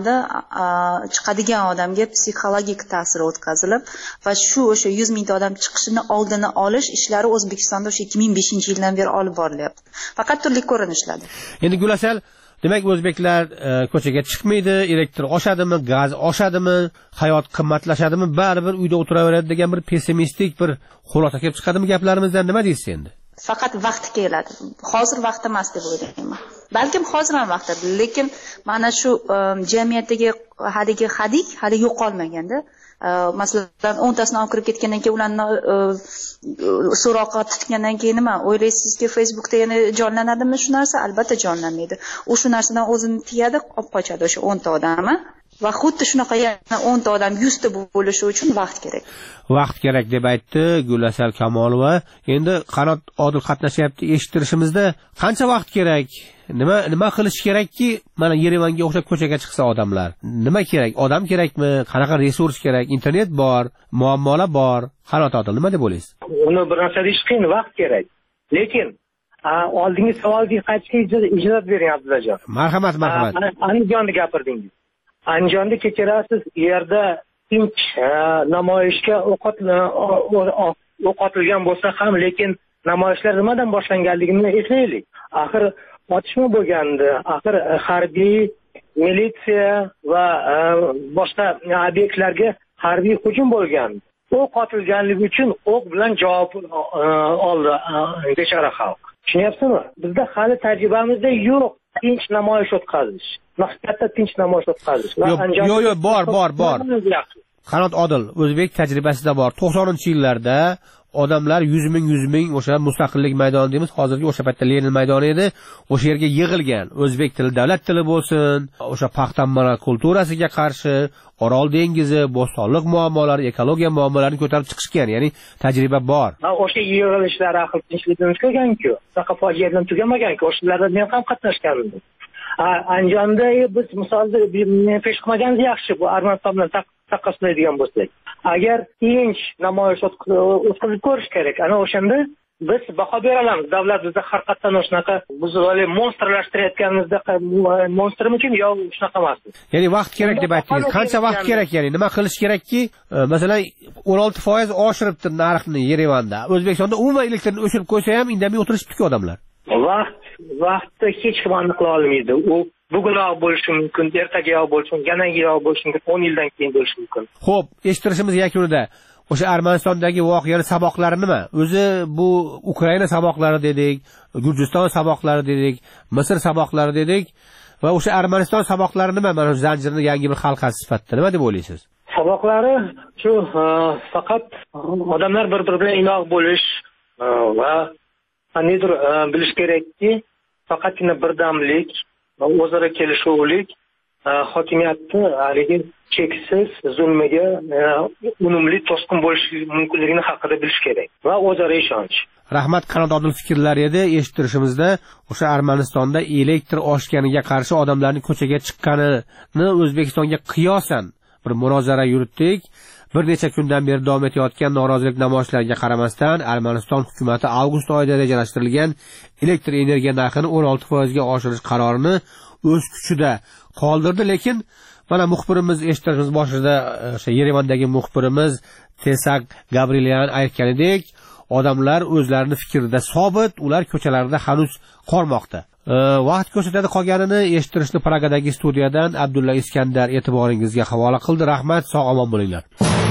odamga psixologik ta'sir o'tkazilib va shu o'sha 100 ming odam chiqishini oldini olish ishlari O'zbekistonda o'sha 2005-yildan beri olib borilyapti. Faqat turli ko'rinishlarda. Endi Gulasal, demak o'zbeklar ko'chaga chiqmaydi, elektr oshadimi, gaz oshadimi, hayot qimmatlashadimi, baribir uyda o'tiraveradi degan bir pessimistik bir xulosa kelib chiqadimi gaplarimizdan, nima deysiz endi? Faqat vaqti keladi. Hozir vaqt emas deb o'ylayman. Balkim hozir ham vaqtdir, lekin mana shu jamiyatdagi hali yo'qolmaganda, masalan 10 tasini olib kirib ketgandan keyin ularni so'roqqa tutgandan keyin nima o'ylaysizki, Facebookda yana jonlanadimi shu narsa? Albatta jonlanmaydi. U shu narsadan o'zini tiyadi, olib qochadi o'sha 10 ta odamni. Va xuddi shunaqa yana 10 ta odam 100 ta bo'lishi uchun vaqt kerak. Vaqt kerak deb aytdi Gulasal Kamolova. Endi Qanot Odil qatnashyapti, eshittirishimizda qancha vaqt kerak? Nima qilish kerakki, mana Yerevanga o'xshab ko'chaga chiqsa odamlar? Nima kerak? Odam kerakmi? Qanaqa resurs kerak? Internet bor, muammolar bor. Qanot Odil, nima deb o'ylaysiz? Uni bir narsa deyish qiyin, vaqt kerak. Lekin oldingi savolga qaytishga ijozat bering Abdullajon. Marhamat. Andijonni gapirdingiz. Andijonda kechirasiz, yerda tinch namoyishga o'qotilgan bo'lsa ham, lekin namoyishlar nimadan boshlanganligini eslaylik. Axir otishma bo'lgandi, axir harbiy, militsiya va boshqa obyektlarga harbiy hujum bo'lgan. O'q otilganligi uchun o'q bilan javob oldi bechora xalq. Tushunyapsizmi? Bizda hali tajribamizda yo'q tinch namoyish o'tkazish. Maqsadda tinch namoyish o'tkazish. Yo'q, bor. Qanot Odil, o'zbek tajribasida bor. 90-yillarda odamlar 100 ming o'sha mustaqillik maydoni deymiz, hozirgi o'sha paytda Lenin maydoni edi, o'sha yerga yig'ilgan. O'zbek tili davlat tili bo'lsin, o'sha paxta monokulturasiga qarshi Orol dengizi, bo'stonliq muammolari, ekologiya muammolarini ko'tarib chiqishgan, ya'ni tajriba bor. O'sha yig'ilishlar axir tinchlikdan o'tganku, faqat fojia bilan tugamaganku, o'shalarda men ham qatnashgandim. Andijonda biz misolda pesh qilmaganimiz yaxshi, bu Armaniston bilan taqqoslaydigan bo'lsak. Agar tinch namoyish o'tkazib ko'rish kerak. Ana o'shanda biz baho beramiz. Davlat bizda har qatdan shunaqa biz monstrlashtirayotganimizda monstrmikin yo shunaqa emas. Ya'ni vaqt kerak deb aytdingiz. Qancha vaqt kerak, ya'ni nima qilish kerakki, masalan 16% oshiribdi narxni Yerevanda. O'zbekistonda umuman elektrni o'chirib qo'ysa ham indamay o'tirishibdi-ku odamlar. Vaqtni hech kim aniqlay olmaydi. U bugunoq bo'lishi mumkin, ertagayoq bo'lishi mumkin, yanagiyoq bo'lishi mumkin, 10 yildan keyin bo'lishi mumkin. Xo'p, eshittirishimiz yakunida o'sha Armanistondagi voqeaning saboqlari nima? O'zi bu Ukraina saboqlari dedik, Gurjiston saboqlari dedik, Misr saboqlari dedik va o'sha Armaniston saboqlari nima? Mana shu zanjirning yangi bir halqasi sifatida nima deb o'ylaysiz? Saboqlari shu faqat odamlar bir-biri bilan inoq bo'lish va qaniydir bilish kerakki, faqatgina birdamlik va o'zaro kelishuvlik hokimiyatni haligi cheksiz zulmiga unumli to'sqin bo'lishi mumkinligini haqida bilish kerak va o'zaro ishonch. Rahmat, Qanot Odil fikrlar edi. Eshittirishimizda o'sha Armanistonda elektr oshganiga qarshi odamlarning ko'chaga chiqqanini O'zbekistonga qiyosan bir munozara yuritdik. Bir necha kundan beri davom etayotgan norozilik namoyishlariga qaramasdan Armaniston hukumatı avgust oyida rejalashtirilgan elektr energiya narxini 16% ga oshirish qarorini o'z kuchida qoldirdi, lekin mana muxbirimiz eshittirishimiz boshida o'sha Yerevandagi muxbirimiz Tesak Gabrielyan aytganidek, odamlar o'zlarini fikrida sobit, ular ko'chalarda hanuz qolmoqda. Vaqt ko'rsatadi, qolganini eshittirishni Pragadagi studiyadan Abdulla Iskandar e'tiboringizga havola qildi. Rahmat, sog' omon bo'linglar.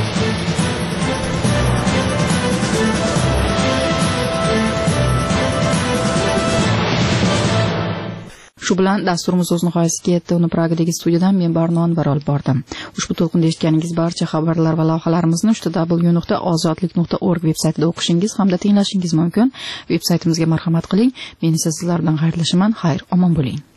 Shu bilan dasturimiz o'z nihoyasiga yetdi. Uni Pragadagi studiyadan men Barno Anvar olib bordim. Ushbu to'lqinda eshitganingiz barcha xabarlar va lavhalarimizni www.ozodlik.org veb-saytida o'qishingiz hamda tinglashingiz mumkin. Veb-saytimizga marhamat qiling. Men esa sizlar bilan xayrlashaman. Xayr, omon bo'ling.